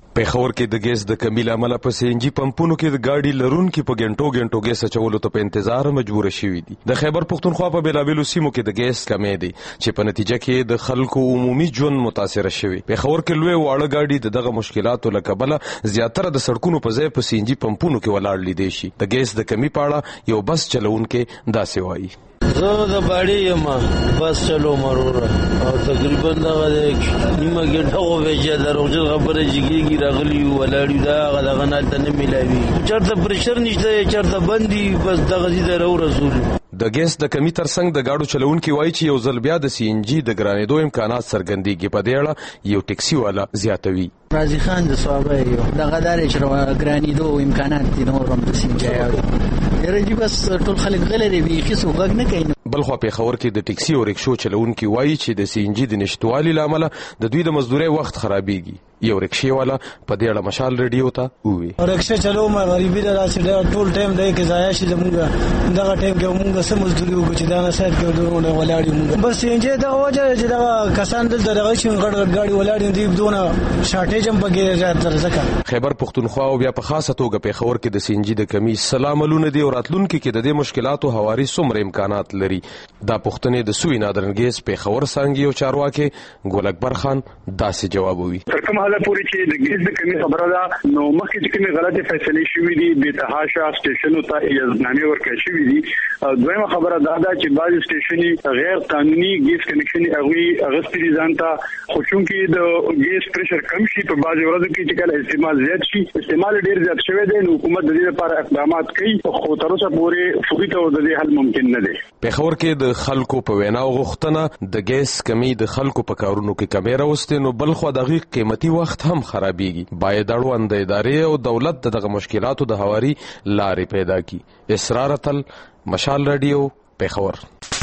پیښور کې د ګیس د کمی له امله په سی ان جی پمپونو کې د ګاډي لرونکي په ګنټو ګیس اچولو ته په انتظار مجبور شوي دي. د خیبر پښتونخوا په بیلابیلو سیمو کې د ګیس کمی دی چې په نتیجه کې د خلکو عمومي ژوند متاثر شوی. پیښور کې لوی واړه ګاډي دغه مشکلاتو له کبله زیاتره د سړکونو په ځای په سی ان جی پمپونو کې ولاړ لیدي شي. د ګیس د کمی په اړه یو بس چلوونکی داسې وایي: زه د باړې یم بس چلو مروره او تقریبا دغه نیمه ګنټه وویجه د روغجل خبره جګېږي راغلي ولاړ دا هغه نه نه ملاوي چېرته پرشر نشته چېرته بندي بس دغه دې رسول. د ګیس د کمی ترڅنګ د ګاډو چلوونکي وایي چې یو ځل بیا د سی ان جی د ګرانېدو امکانات څرګندېږي. په دې اړه یو ټیکسي والا زیاتوي: راضي خان د صوابه یو دغه دارې چې ګرانېدو امکانات دي نور هم د سی ان جی یاره بس ټول خلک غلي دي بیخي څوک غږ نه کوي. بلخوا پیښور کې د ټیکسي او رکشو چلوونکي وایي چې د سی ان جی د نشټوالي له امله د دوی د مزدورۍ وخت خرابېږي. یو رکشې والا په دې اړه مشال ریډیو ته وویل: رکشې چلو ما غریبي ده چې ټول ټایم دی کې ضایع شي زموږ دغه ټایم کې موږ سم مزدوري وکړو چې دا نه سات کې ورونه ولاړی موږ بس سی ان جی دا وجه چې دا کسان دلته دغه شي غړ غاډي ولاړی دي بدونه شارټیج هم پکې زیاتره ځکه. خیبر پښتونخوا او بیا په خاصه توګه پیښور کې د سی ان جی د کمی سلاملونه دي او راتلونکي کې د دې مشکلاتو هواري څومره امکانات لري. دا پوښتنې د سوی نادرنګیز پیښور څانګې او چارواکي ګل اکبر خان داسې جوابوي: تر کومه حاله پورې چې د ګیس د کمی خبره ده نو مخکې چې کومې غلطي فیصلې شوې دي بې تحاشا سټیشنو ته اجازهنامې ورکړل شوې دي. دویمه خبره دا ده چې بعضې سټیشنې غیر قانوني ګیس کنیکشن هغوی اغوستي دي ځان ته، خو چونکې د ګیس پریشر کم شي په بعضې ورځو کې چې کله استعمال زیات شي استعمال ډېر زیات شوی دی نو حکومت د دې لپاره اقدامات کوي خو تر اوسه پورې فوري طور د دې حل ممکن نه دی. پیښور کې د خلکو په وینا غوښتنه د ګیس کمی د خلکو په کارونو کې کمی راوستي نو بلخوا دغه قیمتي وخت هم خرابېږي. باید اړوند ادارې او دولت دغه مشکلاتو د هواري لارې پیدا کړي. اسرار اتل، مشال رادیو، پیښور.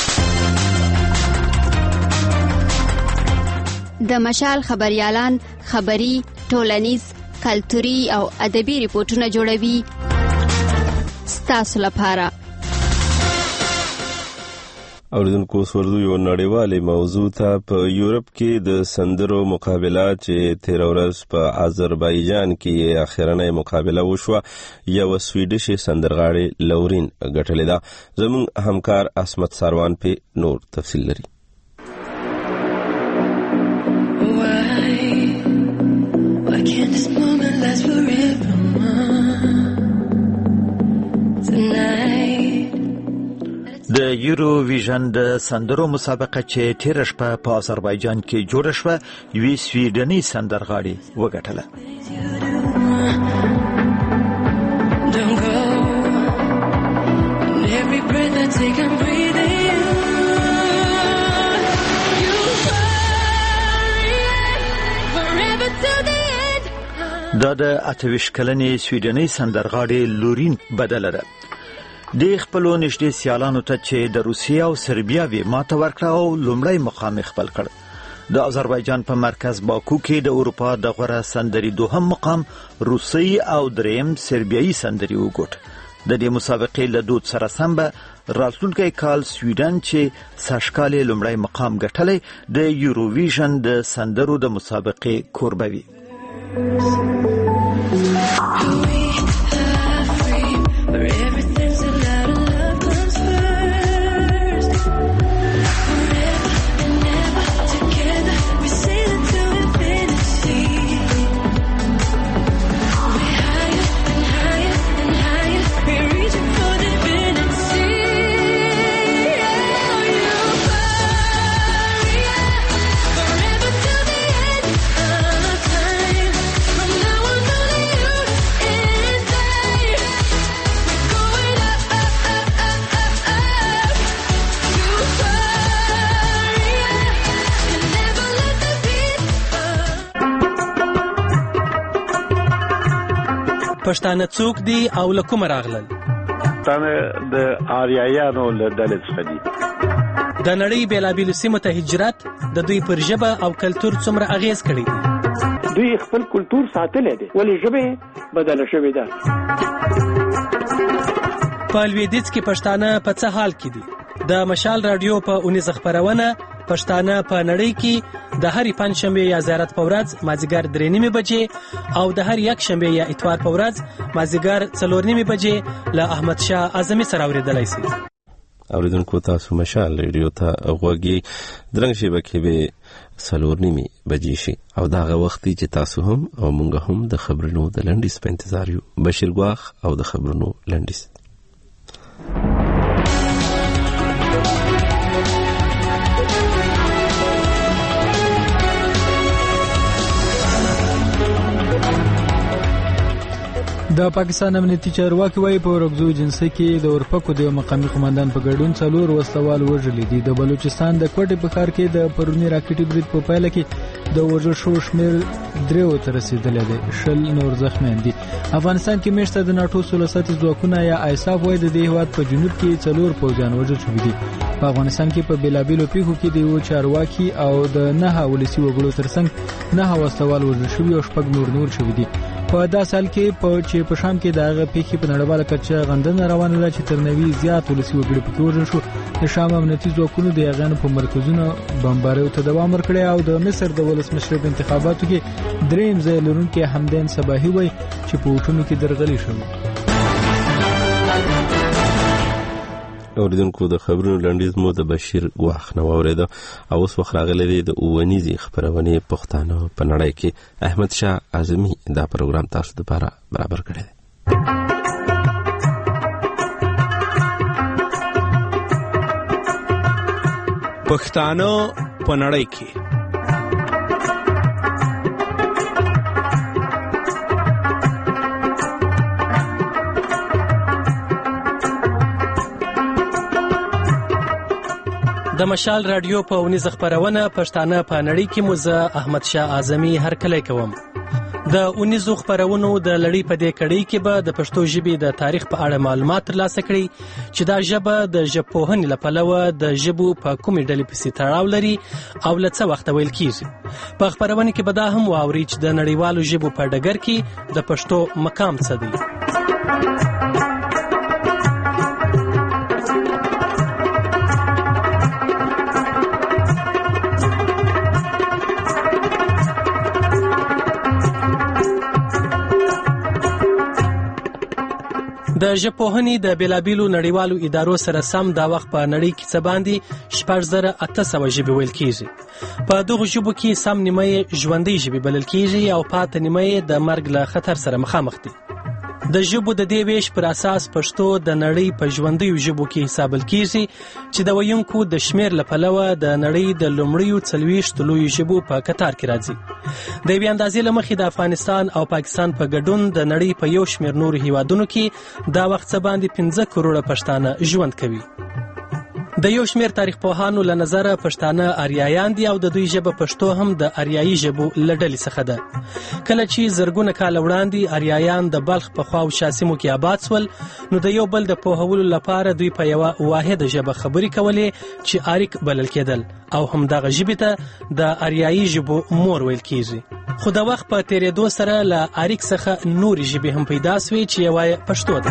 د مشال خبريالان خبري، ټولنیز، کلتوري او ادبي ریپورتونه جوړوي ستاسو لپاره. اوریدونکو سوردو یو نړیوالې موضوع ته په یورپ کې د سندرو مقابله چې تیر ورځ په آذربایجان کې اخرنۍ مقابله وشوه یو سویډیش سندرغاړي لورین ګټلې ده. زموږ همکار اسمت ساروان په نور تفصیل لري. Why can't this moment last forever tonight? د یورو ویژن د سندرو مسابقه چې تیر شپه په آذربایجان کې جوړه شوه یوې سویډني سندرغاړي وګټله. دا د 28 کلنې سویډني سندرغاړي لورین بدله ده. د خپلو نږدې سیالانو ته چې د روسیې او سربیا وی ماته ورکړه او لومړی مقام خپل کړ. د آذربایجان په مرکز باکو کې د اروپا د غوره سندري دوهم مقام روسي او دریم سربیایي سندري وګټ. د دې مسابقې له دود سره سم به راتلونکی کال سویډن چې سږکال لومړی مقام ګټلی د یوروویژن د سندرو د مسابقې کوربه وي. پښتانه څوک دي او له کومه راغلل؟ پښتانه د آریایانو له ډلې څخه دي. د نړۍ بېلابېلو سیمو ته هجرت د دوی پر ژبه او کلتور څومره اغیز کړی دی؟ دوی خپل کلتور ساتلی دی ولې ژبه بدله شوې ده. په لویدیځ کې پښتانه په څه حال کې دي؟ د مشال رادیو په اونیزه خپرونه پښتانه په نړۍ کې د هرې پنجشنبې یا زیارت په ورځ مازدیګر 3:30 بجې او د هر یکشنبې یا اتوار په ورځ مازدیګر 4:30 بجې له احمد شاه اعظمي سره اوریدلای شئ. اوریدونکو تاسو مشال ریډیو ته غوږی درنګ شبکې به 4:30 بجې شي او داغه وخت چې تاسو هم او مونږ هم د خبرونو د لنډیس په انتظار یو. بشیر ګواخ او د خبرونو لنډیس. د پاکستان امنیتي چارواکي وايي په ورغزو جنسي کې د اورپکو د مقامي قومندان په ګډون 4 وسلوال وژلي دي. د بلوچستان د کوټې په ښار کې د پرونی راکټي برید په پایله کې د وژل شو شمیر 3 ته رسیدلی دی. 20 نور زخمیان دي. افغانستان کې میشته د ناتو سلساتي ځواکونه یا ایساف وايي د دې هیواد په جنوب کې 4 پوځیان وژل شوي دي. په افغانستان کې په بیلابیلو پیښو کې د یو چارواکي او د 9 ولسي وګړو ترڅنګ 9 وسلوال وژل شوي او 6 نور شوي دي. په دا سال کې په شام کې دغه پیښې په نړیواله کچه غندنه روانه ده چې تر 90 زیات ولسي وګړي پکې وژل شو. د شام امنیتي ځواکونو د یغانو په مرکزونو بمباریو ته دوام ورکړی او د مصر د ولسمشر په انتخاباتو کې دریم ځای لرونکي حمدین صباحي وایي چې په وټونو کې درغلي شوه. اوریدونکو د خبرونو لنډیز مو د بشیر ګواخ نه واورېده او اوس وخت راغلی دی د اوونیزې خپرونې پښتانه په نړۍ کې. احمد شاه اعظمي دا پروګرام تاسو لپاره برابر کړی دی. پښتانه په نړۍ کې د مشال رادیو په اونیزه خبرونه پښتانه په نړۍ کې موزه احمد شاه اعظمي هر کله کوم. د اونیزو خبرونو د لړۍ په دې کړۍ کې به د پښتو ژبې د تاریخ په اړه معلومات ترلاسه کړئ چې دا ژبه د ژبپوهنې له پلوه د ژبو په کومې ډلې پسې تړاو لري او له څه وخته ویل کیږي. په خبرونه کې به دا هم واورئ چې د نړیوالو ژبو په ډګر کې د پښتو مقام څه دی. د ژبپوهنې د بیلابیلو نړیوالو ادارو سره سم دا وخت په نړۍ کې څه باندې 6800 ژبې ویل کیږي. په دغو ژبو کې سم نیمه ژوندۍ ژبې بلل کیږي او پاته نیمه د مرګ له خطر سره مخامخ دي. د ژبو د دې ویش پر اساس پښتو د نړۍ په ژوندیو ژبو کې حسابل کیږي چې د ویونکو د شمیر له پلوه د نړۍ د لومړیو 40 لویو ژبو په کتار کې راځي. د یوې اندازې له مخې د افغانستان او پاکستان په ګډون د نړۍ په یو شمیر نورو هیوادونو کې دا وخت څه باندې 15 کروڑه پښتانه ژوند کوي. د یو شمیر تاریخ پوهانو له نظره پښتانه آریایان دي او د دوی ژبه پښتو هم د آریایي ژبو له ډلې څخه ده. کله چې زرګونه کاله وړاندې آریایان د بلخ په خوا او شاسمو کې آباد سول نو د یو بل د پوهولو لپاره دوی په یوه واحده ژبه خبرې کولې چې آریک بلل کېدل او همدغه ژبې ته د آریایي ژبو مور ویل کېږي. خو د وخت په تېرېدو سره له آریک څخه نورې ژبې هم پیدا سوې چې یوه یې پښتو ده.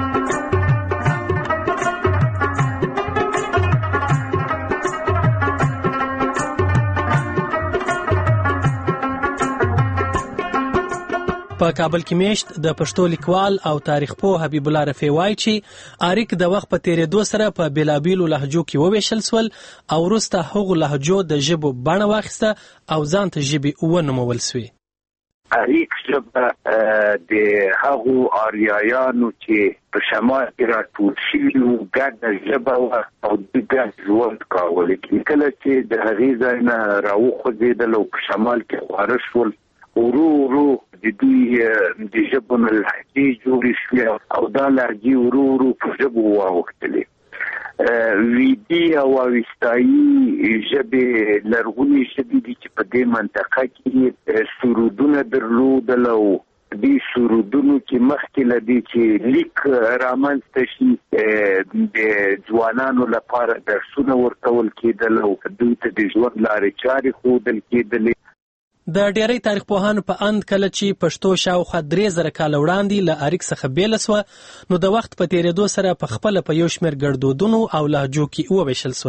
په کابل کې میشت د پښتو لیکوال او تاریخ پوه حبیب الله رفیع وایي چې آریک د وخت په تېرېدو سره په بیلابیلو لهجو کې وویشل سول او وروسته هغو لهجو د ژبو بڼه واخیسته او ځان ته ژبې ونومول سوې. آریک ژبه د هغو آریایانو چې په شمال کې راټول شوي وو ګډه ژبه وه او دوی ګډ ژوند کاوه. کله چې د هغې ځای نه راوخوځېدل او په شمال کې خواره شول ورو ورو د دوی د ژبو نه لهجې جوړې شوې او دا لهجې ورو ورو په ژبو واوښتلې. ویدي او اوستایي ژبې لرغونې ژبې دي چې په دې منطقه کې سرودونه درلودل او دې سرودونو کې مخکې له دې چې لیک رامنځته شي د ځوانانو لپاره درسونه ورکول کېدل او دوی ته د ژوند لارې چارې ښودل کېدلې. د ډیری تاریخ پوهانو په اند کله چې پښتو شاوخوا 3000 کاله وړاندې له آریک څخه بیله سوه نو د وخت په تېرېدو سره په خپله په یو شمېر ګړدودونو او لهجو کې وویشل سول.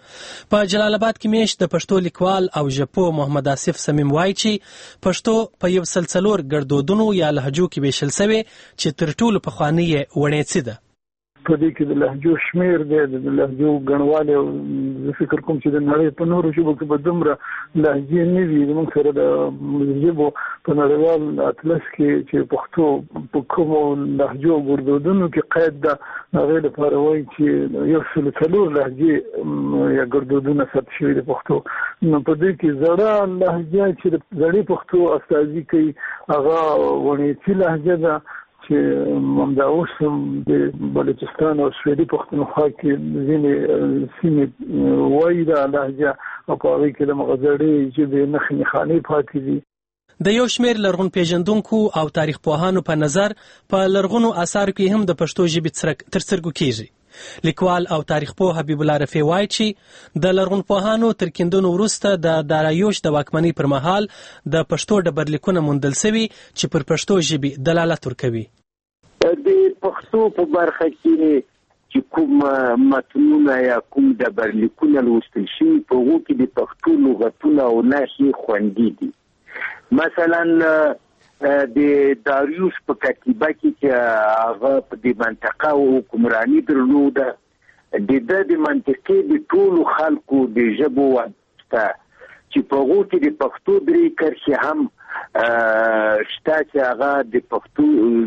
په جلال آباد کې میشت د پښتو لیکوال او ژبپوه محمد آصف صمیم وایي چې پښتو په 104 ګړدودونو یا لهجو کې ویشل شوې چې تر ټولو پخوانۍ یې وڼېڅي ده. په دې کې د لهجو شمیر دی، د لهجو ګڼوالی، او زه فکر کوم چې د نړۍ په نورو ژبو کې به دومره لهجې نه وي. زموږ سره د ژبو په نړیوال اطلس کې چې پښتو په کومو لهجو او ګړدودونو کې قید ده، هغې لپاره وایي چې 104 لهجې یا ګړدودونه ثبت شوي د پښتو. نو په دې کې زړه لهجه چې د زړې پښتو استازي کوي هغه وڼېڅي لهجه ده چې همدا اوس هم د بلوچستان او سویلي پښتونخوا کې ځینې سیمې وایي دا لهجه، او په هغې کې د هغه زړې ژبې نښې نښانې پاتې دي. د یو شمېر لرغون پیژندونکو او تاریخ پوهانو په نظر په لرغونو آثارو کې هم د پښتو ژبې څرک تر سترګو کېږي. لیکوال او تاریخ پوه حبیب الله رفیع وایي چې د لرغون پوهانو تر کیندنو وروسته د دارایوش د واکمنۍ پر مهال د پښتو ډبرلیکونه موندل سوي چې پر پښتو ژبې دلالت ورکوي. د پښتو په برخه کې چې کوم متنونه یا کوم ډبرلیکونه لوستل شوي په هغو کې د پښتو لغتونه او نښې خوندي دي. مثلا د داریوش په کتیبه کې چې هغه په دې منطقه حکمراني درلوده، د منطقې د ټولو خلکو د ژبو واسطه چې په هغو کې د پښتو درې کرښې هم شته چې هغه د پښتو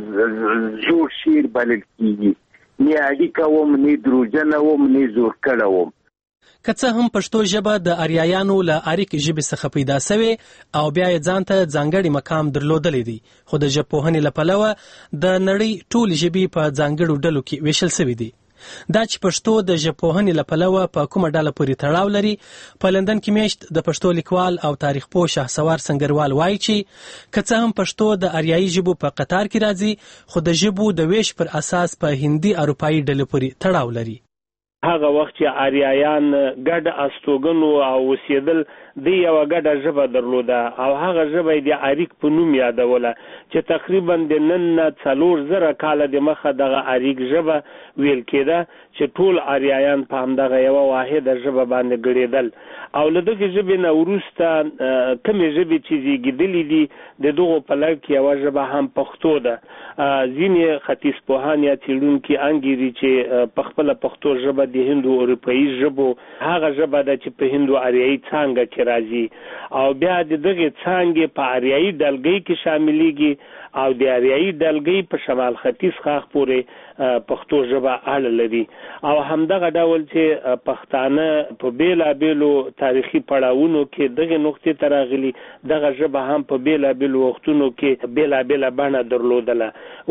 زوړ شعر بلل کېږي. نه اړیکه وم، نه دروژنه وم، نه زور کړه وم. که څه هم پښتو ژبه د آریایانو له اریک ژبې څخه پیدا سوې او بیا یې ځان ته ځانګړی مقام درلودلی دی، خو د ژبپوهنې له پلوه د نړۍ ټولې ژبې په ځانګړو ډلو کې ویشل سوي دي. دا چې پښتو د ژبپوهنې له پلوه په کومه ډله پورې تړاو لري، په لندن کې میشت د پښتو لیکوال او تاریخ پوه شهسوار سنگروال وایي چې که څه هم پښتو د آریایي ژبو په قطار کې راځي، خو د ژبو د ویش پر اساس په هندي اروپایي ډلې پورې تړاو لري. هغه وخت چې آریایان ګډ استوګنو او اوسېدل د یوه ګډه ژبه درلوده او هغه ژبه یې د اریک په نوم یادوله چې تقریبا د نن نه 4000 کاله د مخه دغه اریک ژبه ویل کېده چې ټول آریایان په همدغه یوه واحده ژبه باندې ګړېدل. او له دغې ژبې نه وروسته کومې ژبې چې زیږېدلې دي د دغو په لړ کې یوه ژبه هم پښتو ده. ځینې ختیځپوهان یا څېړونکي انګیري چې په خپله پښتو ژبه د هندو اروپایي ژبو هغه ژبه ده چې په هندو آریایي څانګه کې راځي او بیا د دغې څانګې په آریایي ډلګۍ کې شاملېږي او د آریایي ډلګۍ په شمال ختیځ خاښ پورې پښتو ژبه اړه لري. او همدغه ډول چې پښتانه په بېلابېلو تاریخي پړاوونو کې دغې نقطې ته راغلي، دغه ژبه هم په بېلابېلو وختونو کې بېلابېله بڼه درلودله.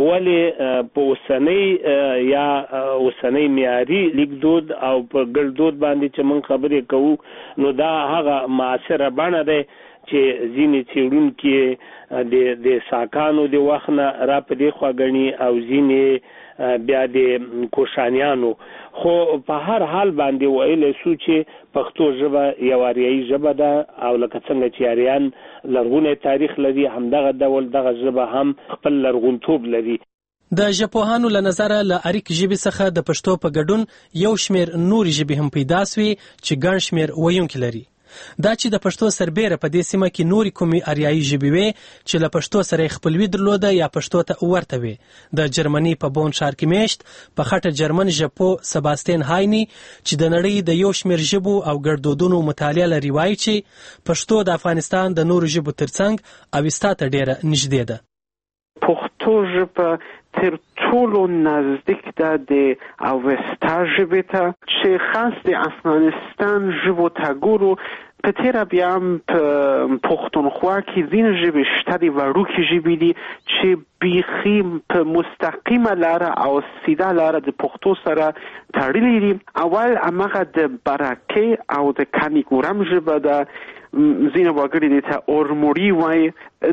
ولې په اوسنۍ یا اوسنۍ معیاري لیکدود او په ګړدود باندې چې موږ خبرې کوو، نو دا هغه معاصره بڼه ده چې ځینې څېړونکي د ساکانو د وخت نه را په دې خوا ګڼي او ځینې بیا د کوشانیانو. خو په هر حال باندې ویلی سو چې پښتو ژبه یو آریایي ژبه ده او لکه څنګه چې آریان لرغونی تاریخ لري، همدغه ډول دغه ژبه هم خپل لرغونتوب لري. د ژبپوهانو له نظره له اریک ژبې څخه د پښتو په ګډون یو شمېر نورې ژبې هم پیدا سوې چې ګڼ شمېر ویونکي لري. دا چې د پښتو سربیره په دې سیمه کې نورې کومې آریایي ژبې وې چې له پښتو سره یې خپلوي درلوده یا پښتو ته ورته وې. د جرمني په بون ښار کې میشت په خټه جرمن ژبپوه سباستین هایني چې د نړۍ د یو شمېر ژبو او ګړدودونو مطالعه لري وایي چې پښتو د افغانستان د نورو ژبو ترڅنګ اوستا ته ډېره نږدې ده. پښتو ژبه تر ټولو نزدیک ده د اوستا ژبې ته چې خاص د افغانستان ژبو ته ګورو. په تیره بیا هم په پښتونخوا کې ځینې ژبې شته د وړوکې ژبې دي چې بیخي په مستقیمه لاره او سیده لاره د پښتو سره تړلي دي. اول هماغه د برکې او د کانیګورم ژبه ده، ځینې وګړي دې ته اورموري وایي.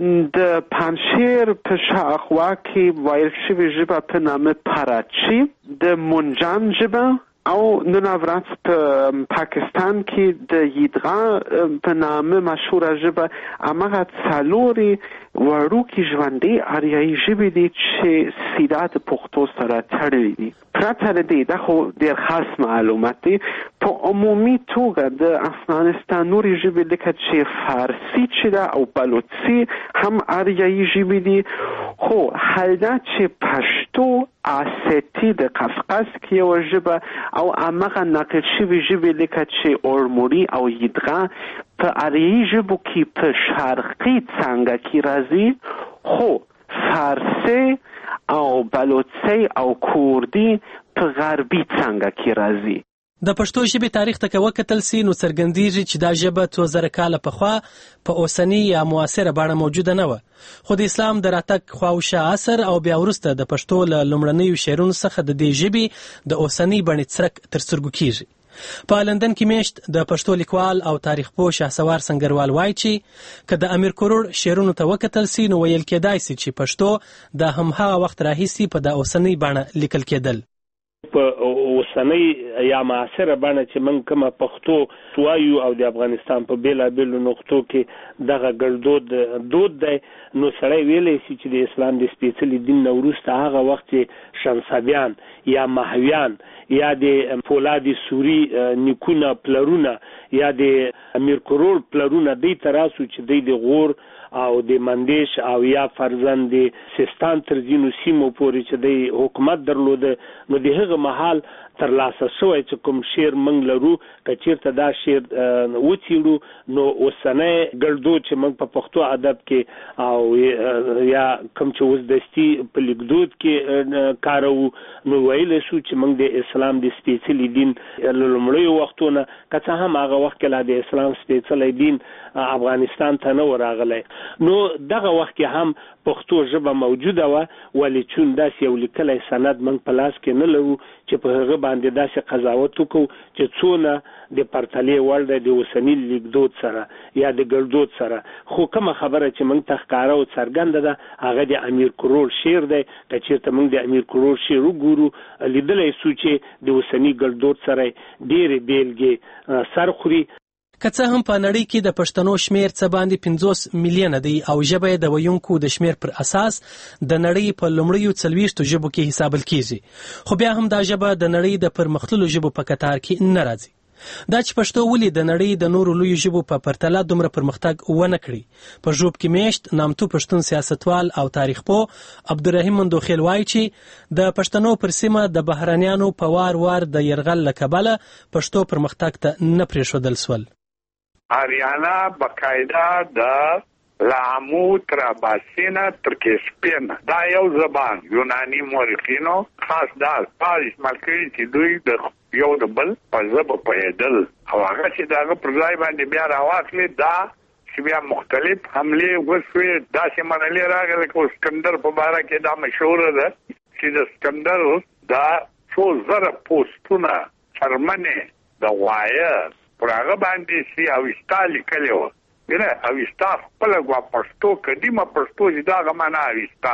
د پنجشیر په شاوخوا کې ویل شوې ژبه په نامه پراچی، د منجان ژبه او نن ورځ په پاکستان کې د یدغا په نامه مشهوره ژبه هغه څلوري وړوکي ژوندۍ آریایي ژبې دي چې سیده د پښتو سره تړلي دي. پرته له دې دا خو ډېر خاص معلومات دي. په عمومي توګه د افغانستان نورې ژبې لکه چې فارسي چې ده او بلوچي هم آریایي ژبې دي، خو حالدا چې پښتو اساتی د قفقاز کې یو ژبه او هغه نقل شوی ژبې لکه چې اورموري او یدغا په آریایي ژبو کې په شرقي څانګه کې راځي، خو فارسي او بلوچي او کوردي په غربي څانګه کې راځي. د پښتو ژبې تاریخ ته وکتل سي نو څرګندېږي چې دا ژبه 2000 کاله پخوا په اوسنۍ یا معاصره بڼه موجوده نه وه، خو د اسلام د راتګ خواوشا عصر او بیا وروسته د پښتو له لومړنیو شعرونو څخه د دې ژبې د اوسنۍ بڼې څرک تر سترګو کیږي. په لندن کې میشت د پښتو لیکوال او تاریخ پوه شهسوار سنگروال وایي چې که د امیر کروړ شعرونو ته وکتل سي نو ویل کېدای سي چې پښتو د همهغه وخت راهیسې په د اوسنۍ بڼه لیکل کېدل. په اوسنۍ یا معاصره بڼه چې موږ کومه پښتو وایو او د افغانستان په بیلابیلو نقطو کې دغه ګړدود دود دی، نو سړی ویلی سي چې د اسلام د سپېڅلي دین نه وروسته هغه وخت چې شمسابیان یا مهویان یا د فولاد سوري نیکونه پلرونه یا د امیر کروړ پلرونه دی تراسو چې دی د غور او د مندیش او یا فرزند سیستان تر ځینو سیمو پورې چې دی حکومت درلوده، نو د هغه مهال ترلاسه شوی چې کوم شعر موږ لرو که چېرته دا شعر وڅېړو نو اوسنی ګړدود چې موږ په پښتو ادب کې او یا کوم چې اوس دستي په لیکدود کې کاروو نو ویلی شو چې موږ د اسلام د سپېڅلي دین له لومړیو وختونه که څه هم هغه وخت کې لا د اسلام سپېڅلی دین افغانستان ته نه و راغلی، نو دغه وخت کې هم پښتو ژبه موجوده وه، ولې چون داسې یو لیکلی سند موږ په لاس کې نه لرو چې په هغه باندې داسې قضاوت وکړو چې څونه د پرتلې وړ دی د اوسني لیکدود سره یا د ګړدود سره. خو کومه خبره چې موږ ته ښکاره او څرګنده ده هغه د امیر کروړ شعر دی. که چېرته موږ د امیر کروړ شعر وګورو لیدلی سو چې د اوسني ګړدود سره ډېرې بیلګې سر خوري. که څه هم په نړۍ کې د پښتنو شمیر څه باندې 50 میلیونه دی او ژبه د ویونکو د شمیر پر اساس د نړۍ په لومړیو 40 ژبو کې حسابل کیږي، خو بیا هم دا ژبه د نړۍ د پرمختللو ژبو په کتار کې نه راځي. دا چې پښتو ولې د نړۍ د نورو لویو ژبو په پرتله دومره پرمختګ ونه کړي، په ژوب کې میشت نامتو پښتون سیاستوال او تاریخ پوه عبدالرحیم مندوخیل وایي چې د پښتنو پر سیمه د بهرانیانو په وار وار د یرغل له کبله پښتو پرمختګ ته نه پرېښودل سول. آریانا بقاعده د لامو تر باسینا تر کسپین دا یو زبان یونانی مورخینو خاص دا استعمال کړي چې دوی د یو د بل په ژبه پوهېدل او هغه چې دغه پر ځای باندې بیا راواخلي دا چې بیا مختلف حملې وشوې داسې منلې راغلې که اسکندر په باره کې دا مشهوره ده چې د اسکندر دا څو زره پوسټونه څرمنې د غوایه پر هغه باندې سی اوستا لیکلی وه، ګنه اوستا خپله ګوا پښتو قدیمه پښتو چې دغه معنا اوستا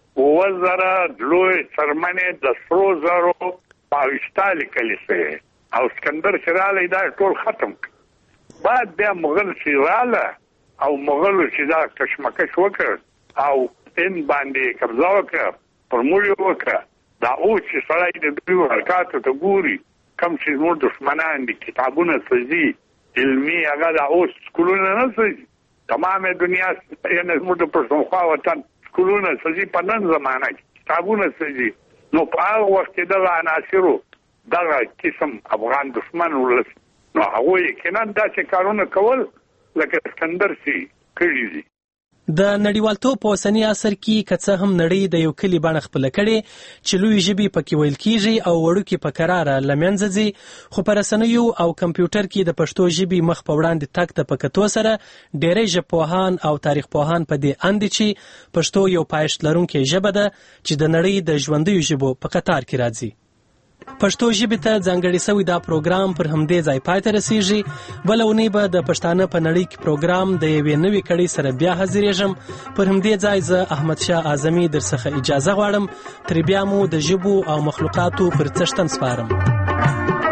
2000 لوی څرمنې د سرو زرو په اوستا لیکلې شوې او اسکندر چې راغلی دا ټول ختم کړ. بعد بیا مغل چې راغله او مغلو چې دا کشمکش وکړ او هند باندې قبضه وکړه پر موږ یې وکړه، دا اوس چې سړی د دوی حرکاتو ته ګوري کم چې زموږ دښمنان دي کتابونه سوځي علمي هغه دا اوس سکولونه نه سوځي، تمامه دنیا یعنې زموږ د پښتونخوا وطن سکولونه سوځي په نن زمانه کې کتابونه سوځي. نو په هغه وخت کې دغه عناصرو دغه قسم افغان دښمن ولس نو هغوی یقینا داسې کارونه کول لکه اسکندر چې کړي دي. د نړیوالتوب په اوسني عصر کې که څه هم نړۍ د یو کلي بڼه خپله کړې چې لویې ژبې پکې ویل کېږي او وړوکې په کراره له منځه ځي، خو په رسنیو او کمپیوټر کې د پښتو ژبې مخ په وړاندې تګ ته په کتو سره ډېری ژبپوهان او تاریخ پوهان په دې اند دي چې پښتو یو پایښت لرونکې ژبه ده چې د نړۍ د ژوندیو ژبو په قطار کې راځي. پښتو ژبې ته ځانګړی شوی دا پروګرام پر همدې ځای پای ته رسیږي. بله اونۍ به د پښتانه په نړۍ کې پروګرام د یوې نوې کړۍ سره بیا حاضرېږم. پر همدې ځای زه احمدشاه اعظمي در څخه اجازه غواړم. تر بیا مو د ژبو او مخلوقاتو پر څښتن سپارم.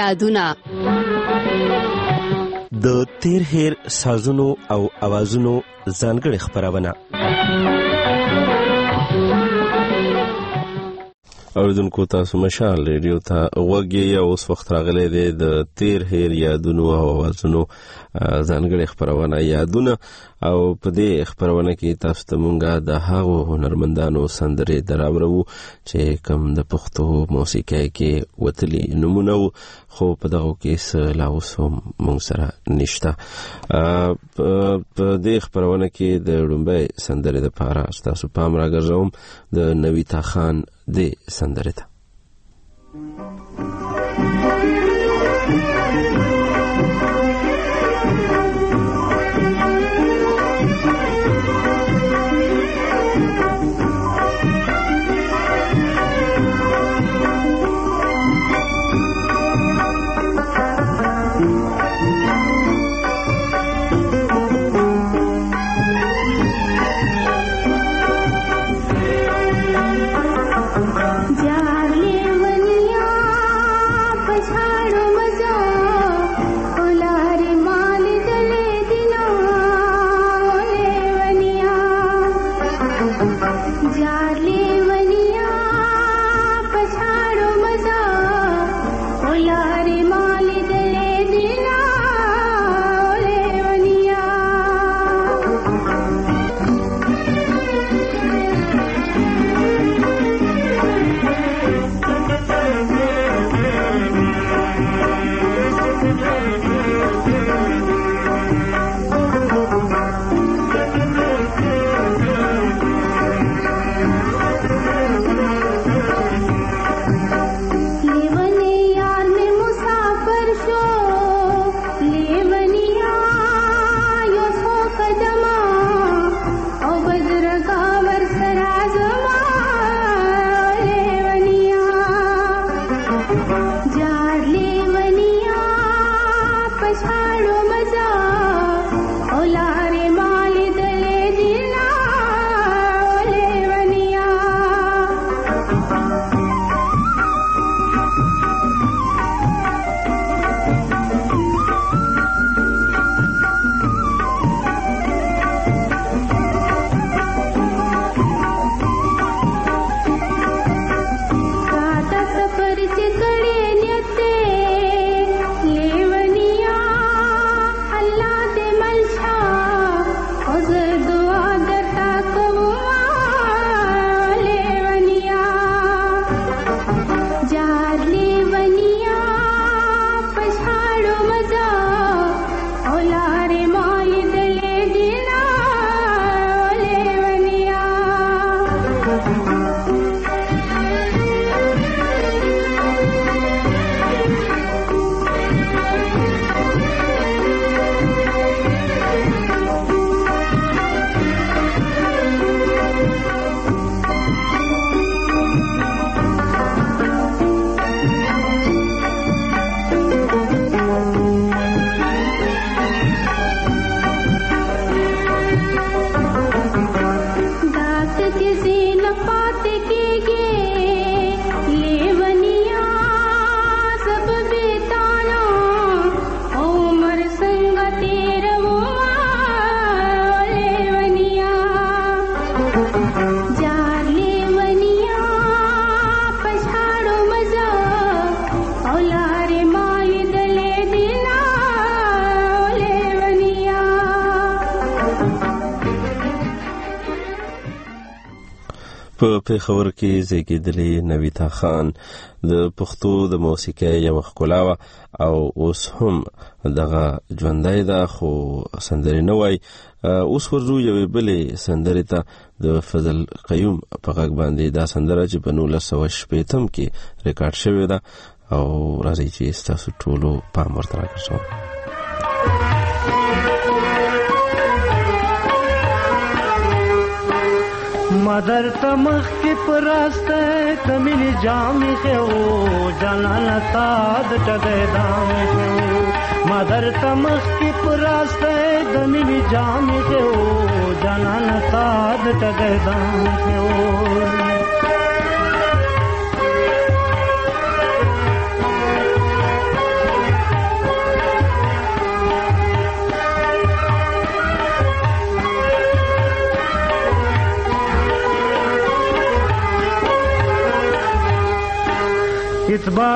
یادونه د تیر هیر سازونو او اوازونو ځانګړې خپرونه. اوریدونکو تاسو مشال ریډیو ته غوږی یا اوس وخت راغلی دی د تیر هیر یادونو او اوازونو ځانګړې خپرونه یادونه. او په دې خپرونه کې تاسو ته مونږه د هغو هنرمندانو سندرې دراوړو چې کوم د پښتو موسیقۍ کې وتلي نمونه وو، خو په دغه کې څه لا اوس هم مونږ سره نشته. په دې خپرونه کې د لومړۍ سندرې دپاره ستاسو پام راګرځوم د نویتا خان د سندرې ته. په پېښور کې زیږېدلې نویتا خان د پښتو د موسیقۍ یوه ښکلا وه او اوس هم دغه ژوندی ده، خو سندرې نه وایي. اوس ورځو یوې بلې سندرې ته د فضل قیوم په غږ باندې دا سندره چې په 1960 کې ریکارډ شوې ده او راځئ چې ستاسو ټولو پام ورته راګرځوم. مدر تمخ کی پراسته کمینی جامی خو جانانا تاد ټګې دامې خو مدر تمخ کی پراسته کمینی جامی خو جانانا تاد ټګې دامې خو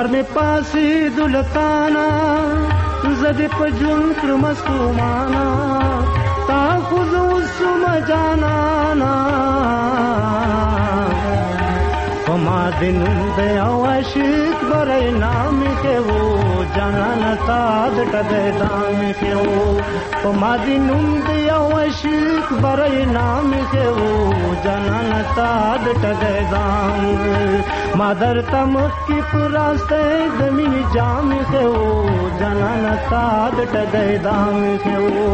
یار می پاسې دلتانا زدی په ژوند کړم ستومانا تا خو زه وسم جانانا په ما د نوم د یو عاشق برای نام کې وو جانانا تا د ټګې دام کې وو په ما د نوم د یو عاشق برای نام کې وو جانانا تا د ټګې دام ما درته مخکې په راسته د مینې جام کې وو جانانا تا د ټګې دام کې وو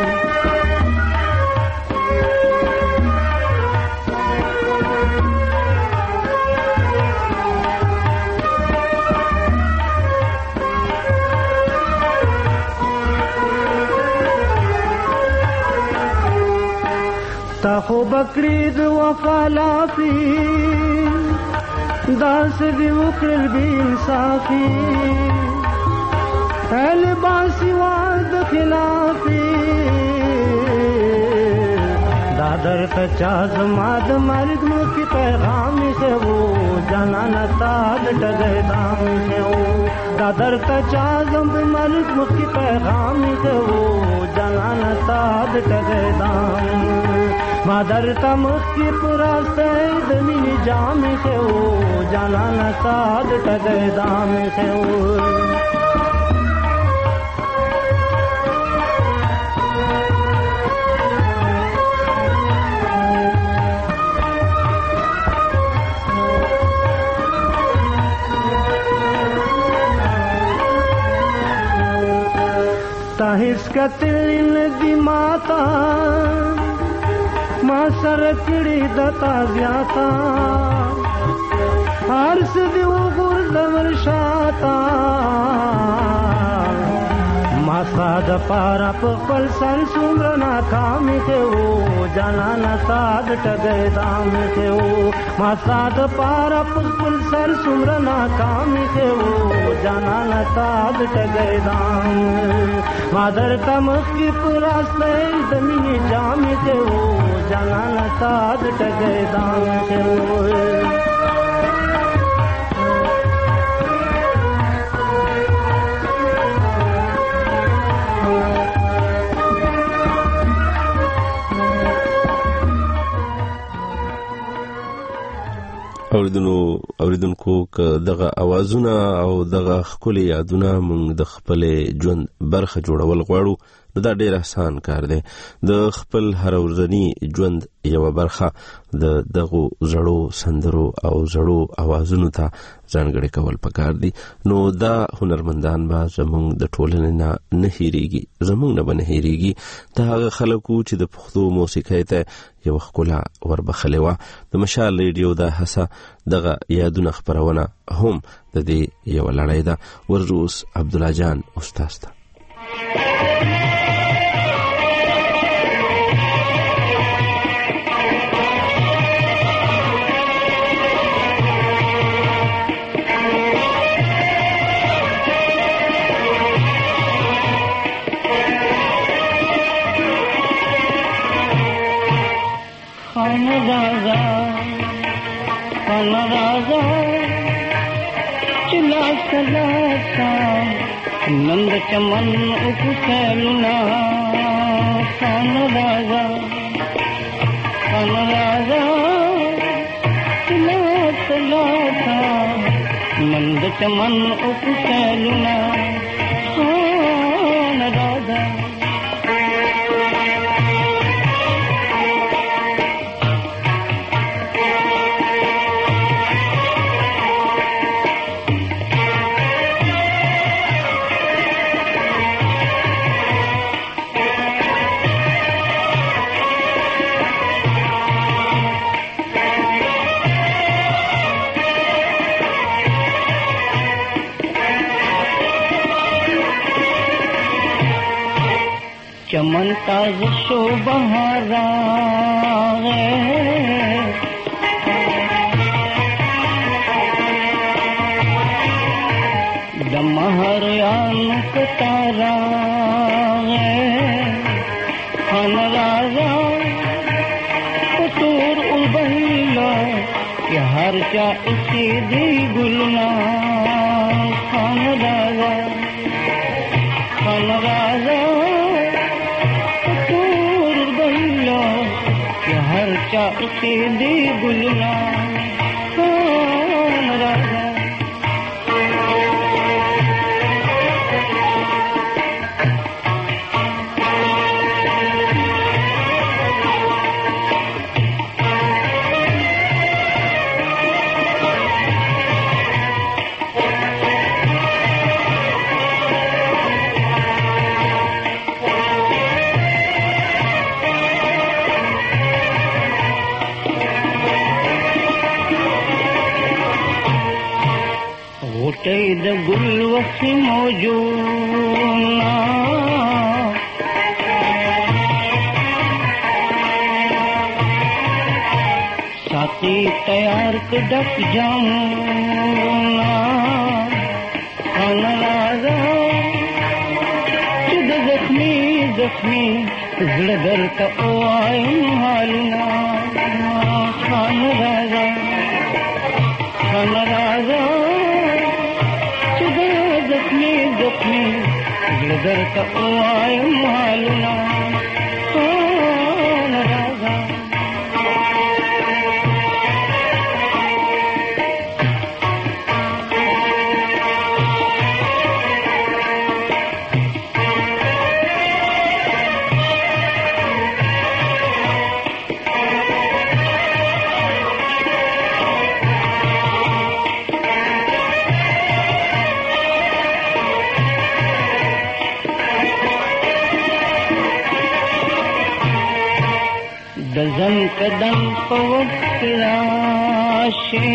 تا خو بکری د وفا لافي داس دی وکړل بی انصافي هل باسی واد خلافي دادر ته چا زما د مرګ نو کی پیغام شه وو جانانا تا د ټګې دام شه وو دادر ته چا زما د مرګ نو کی پیغام شه وو جانانا تا د ټګې دام ما درته مخکې په راسته د مینې جام شه وو جانانا تا د ټګې دام شه وو تا هیڅ کتل ندی ماتا ما سره کړي د تا زیاتا هر څه دی وګورځول شاتا ما ساده پارا په خپل سر څومره ناکامې ته وو جانانا تا د ټګې دام ته وو ما ساده پارا په خپل سر څومره ناکامې ته وو جانانا تا د ټګې دام ما درته مخکې په راسته د مینې جامې ته وو جانانا تا د ټګې دام ته وو اوریدونکو که دغه اوازونه او دغه ښکلي یادونه موږ د خپل ژوند برخه جوړول غواړو نو دا ډیر آسان کار دی د خپل هر ورځنی ژوند یو برخه د دغه زړو سندرو او زړو اوازونو ته ځانګړي کول پکار دي نو دا هنرمندان به زموږ د ټولنې نه هېریږي زموږ نه به نه هېریږي دا هغه خلکو چې د پښتو موسیقۍ ته یو ښکلا وربخلې وه د مشال ریډیو دا هڅه دغه یادونه خپرونه هم د دې یوه لړۍ ده ورځو اوس عبدالله جان استاد ته नंद चमन उपसैलुना खान राजा चलाता नंद चमन उपसैलुना खान राजा चमन ताज शोभहारा दमहर आनुक तारा खान राजा कतूर उबहिला हर चा इसी दी गुलना خان راځه خان راځه تور ګلو هر چا کې دی ګلنا خان راځه د ګل وخت موجونا ساتي تیار کډک جامونا خان راځه چې د زخمي زړه درته وایم حالونه خان راځه خان راځه درته وایم حالونه خان راځه دزم قدم په وخت راشه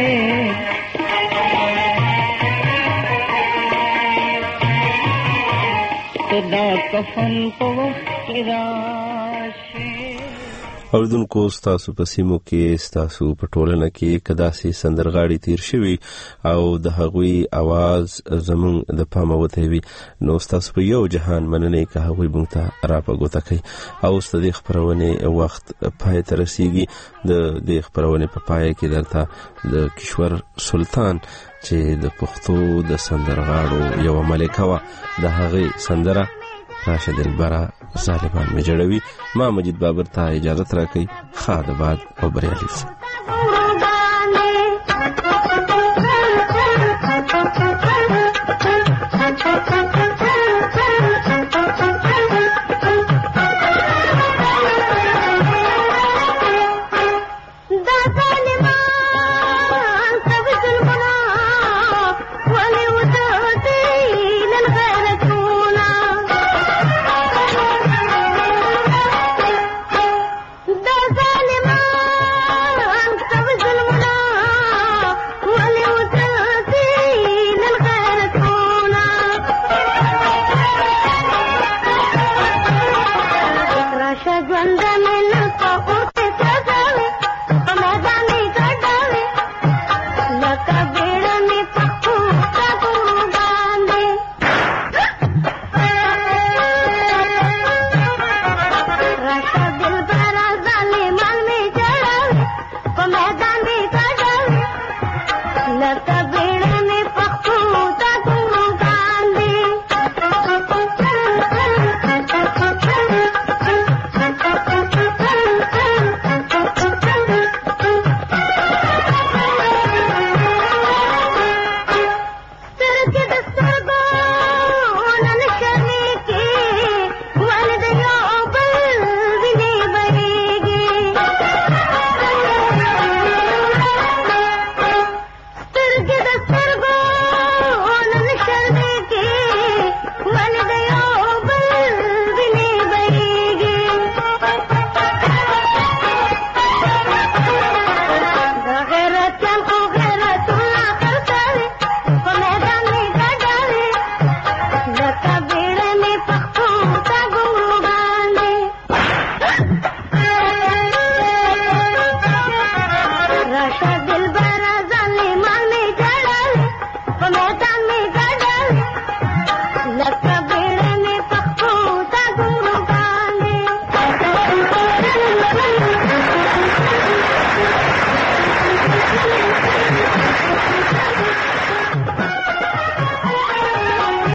تدا کفن په وخت راشه اوردونکو ستاسو په سیمو کې ستاسو په ټولنه کې کداسې سندرغاړي تیر شوي او د هغوی आवाज زمون د پامه وته وي نو ستاسو په یو جهان مننه که هغوی مونږ ته راپګوته کوي او ستاسو خبرونه وخت پای ته رسیږي د دې خبرونه په پای کې درته د کشور سلطان چې د پښتو د سندرغاړو یو ملکه و د هغه سندره راشد البرا ظالمان می جوړوي ما مجید بابر ته اجازه راکړي خادباد او بریالي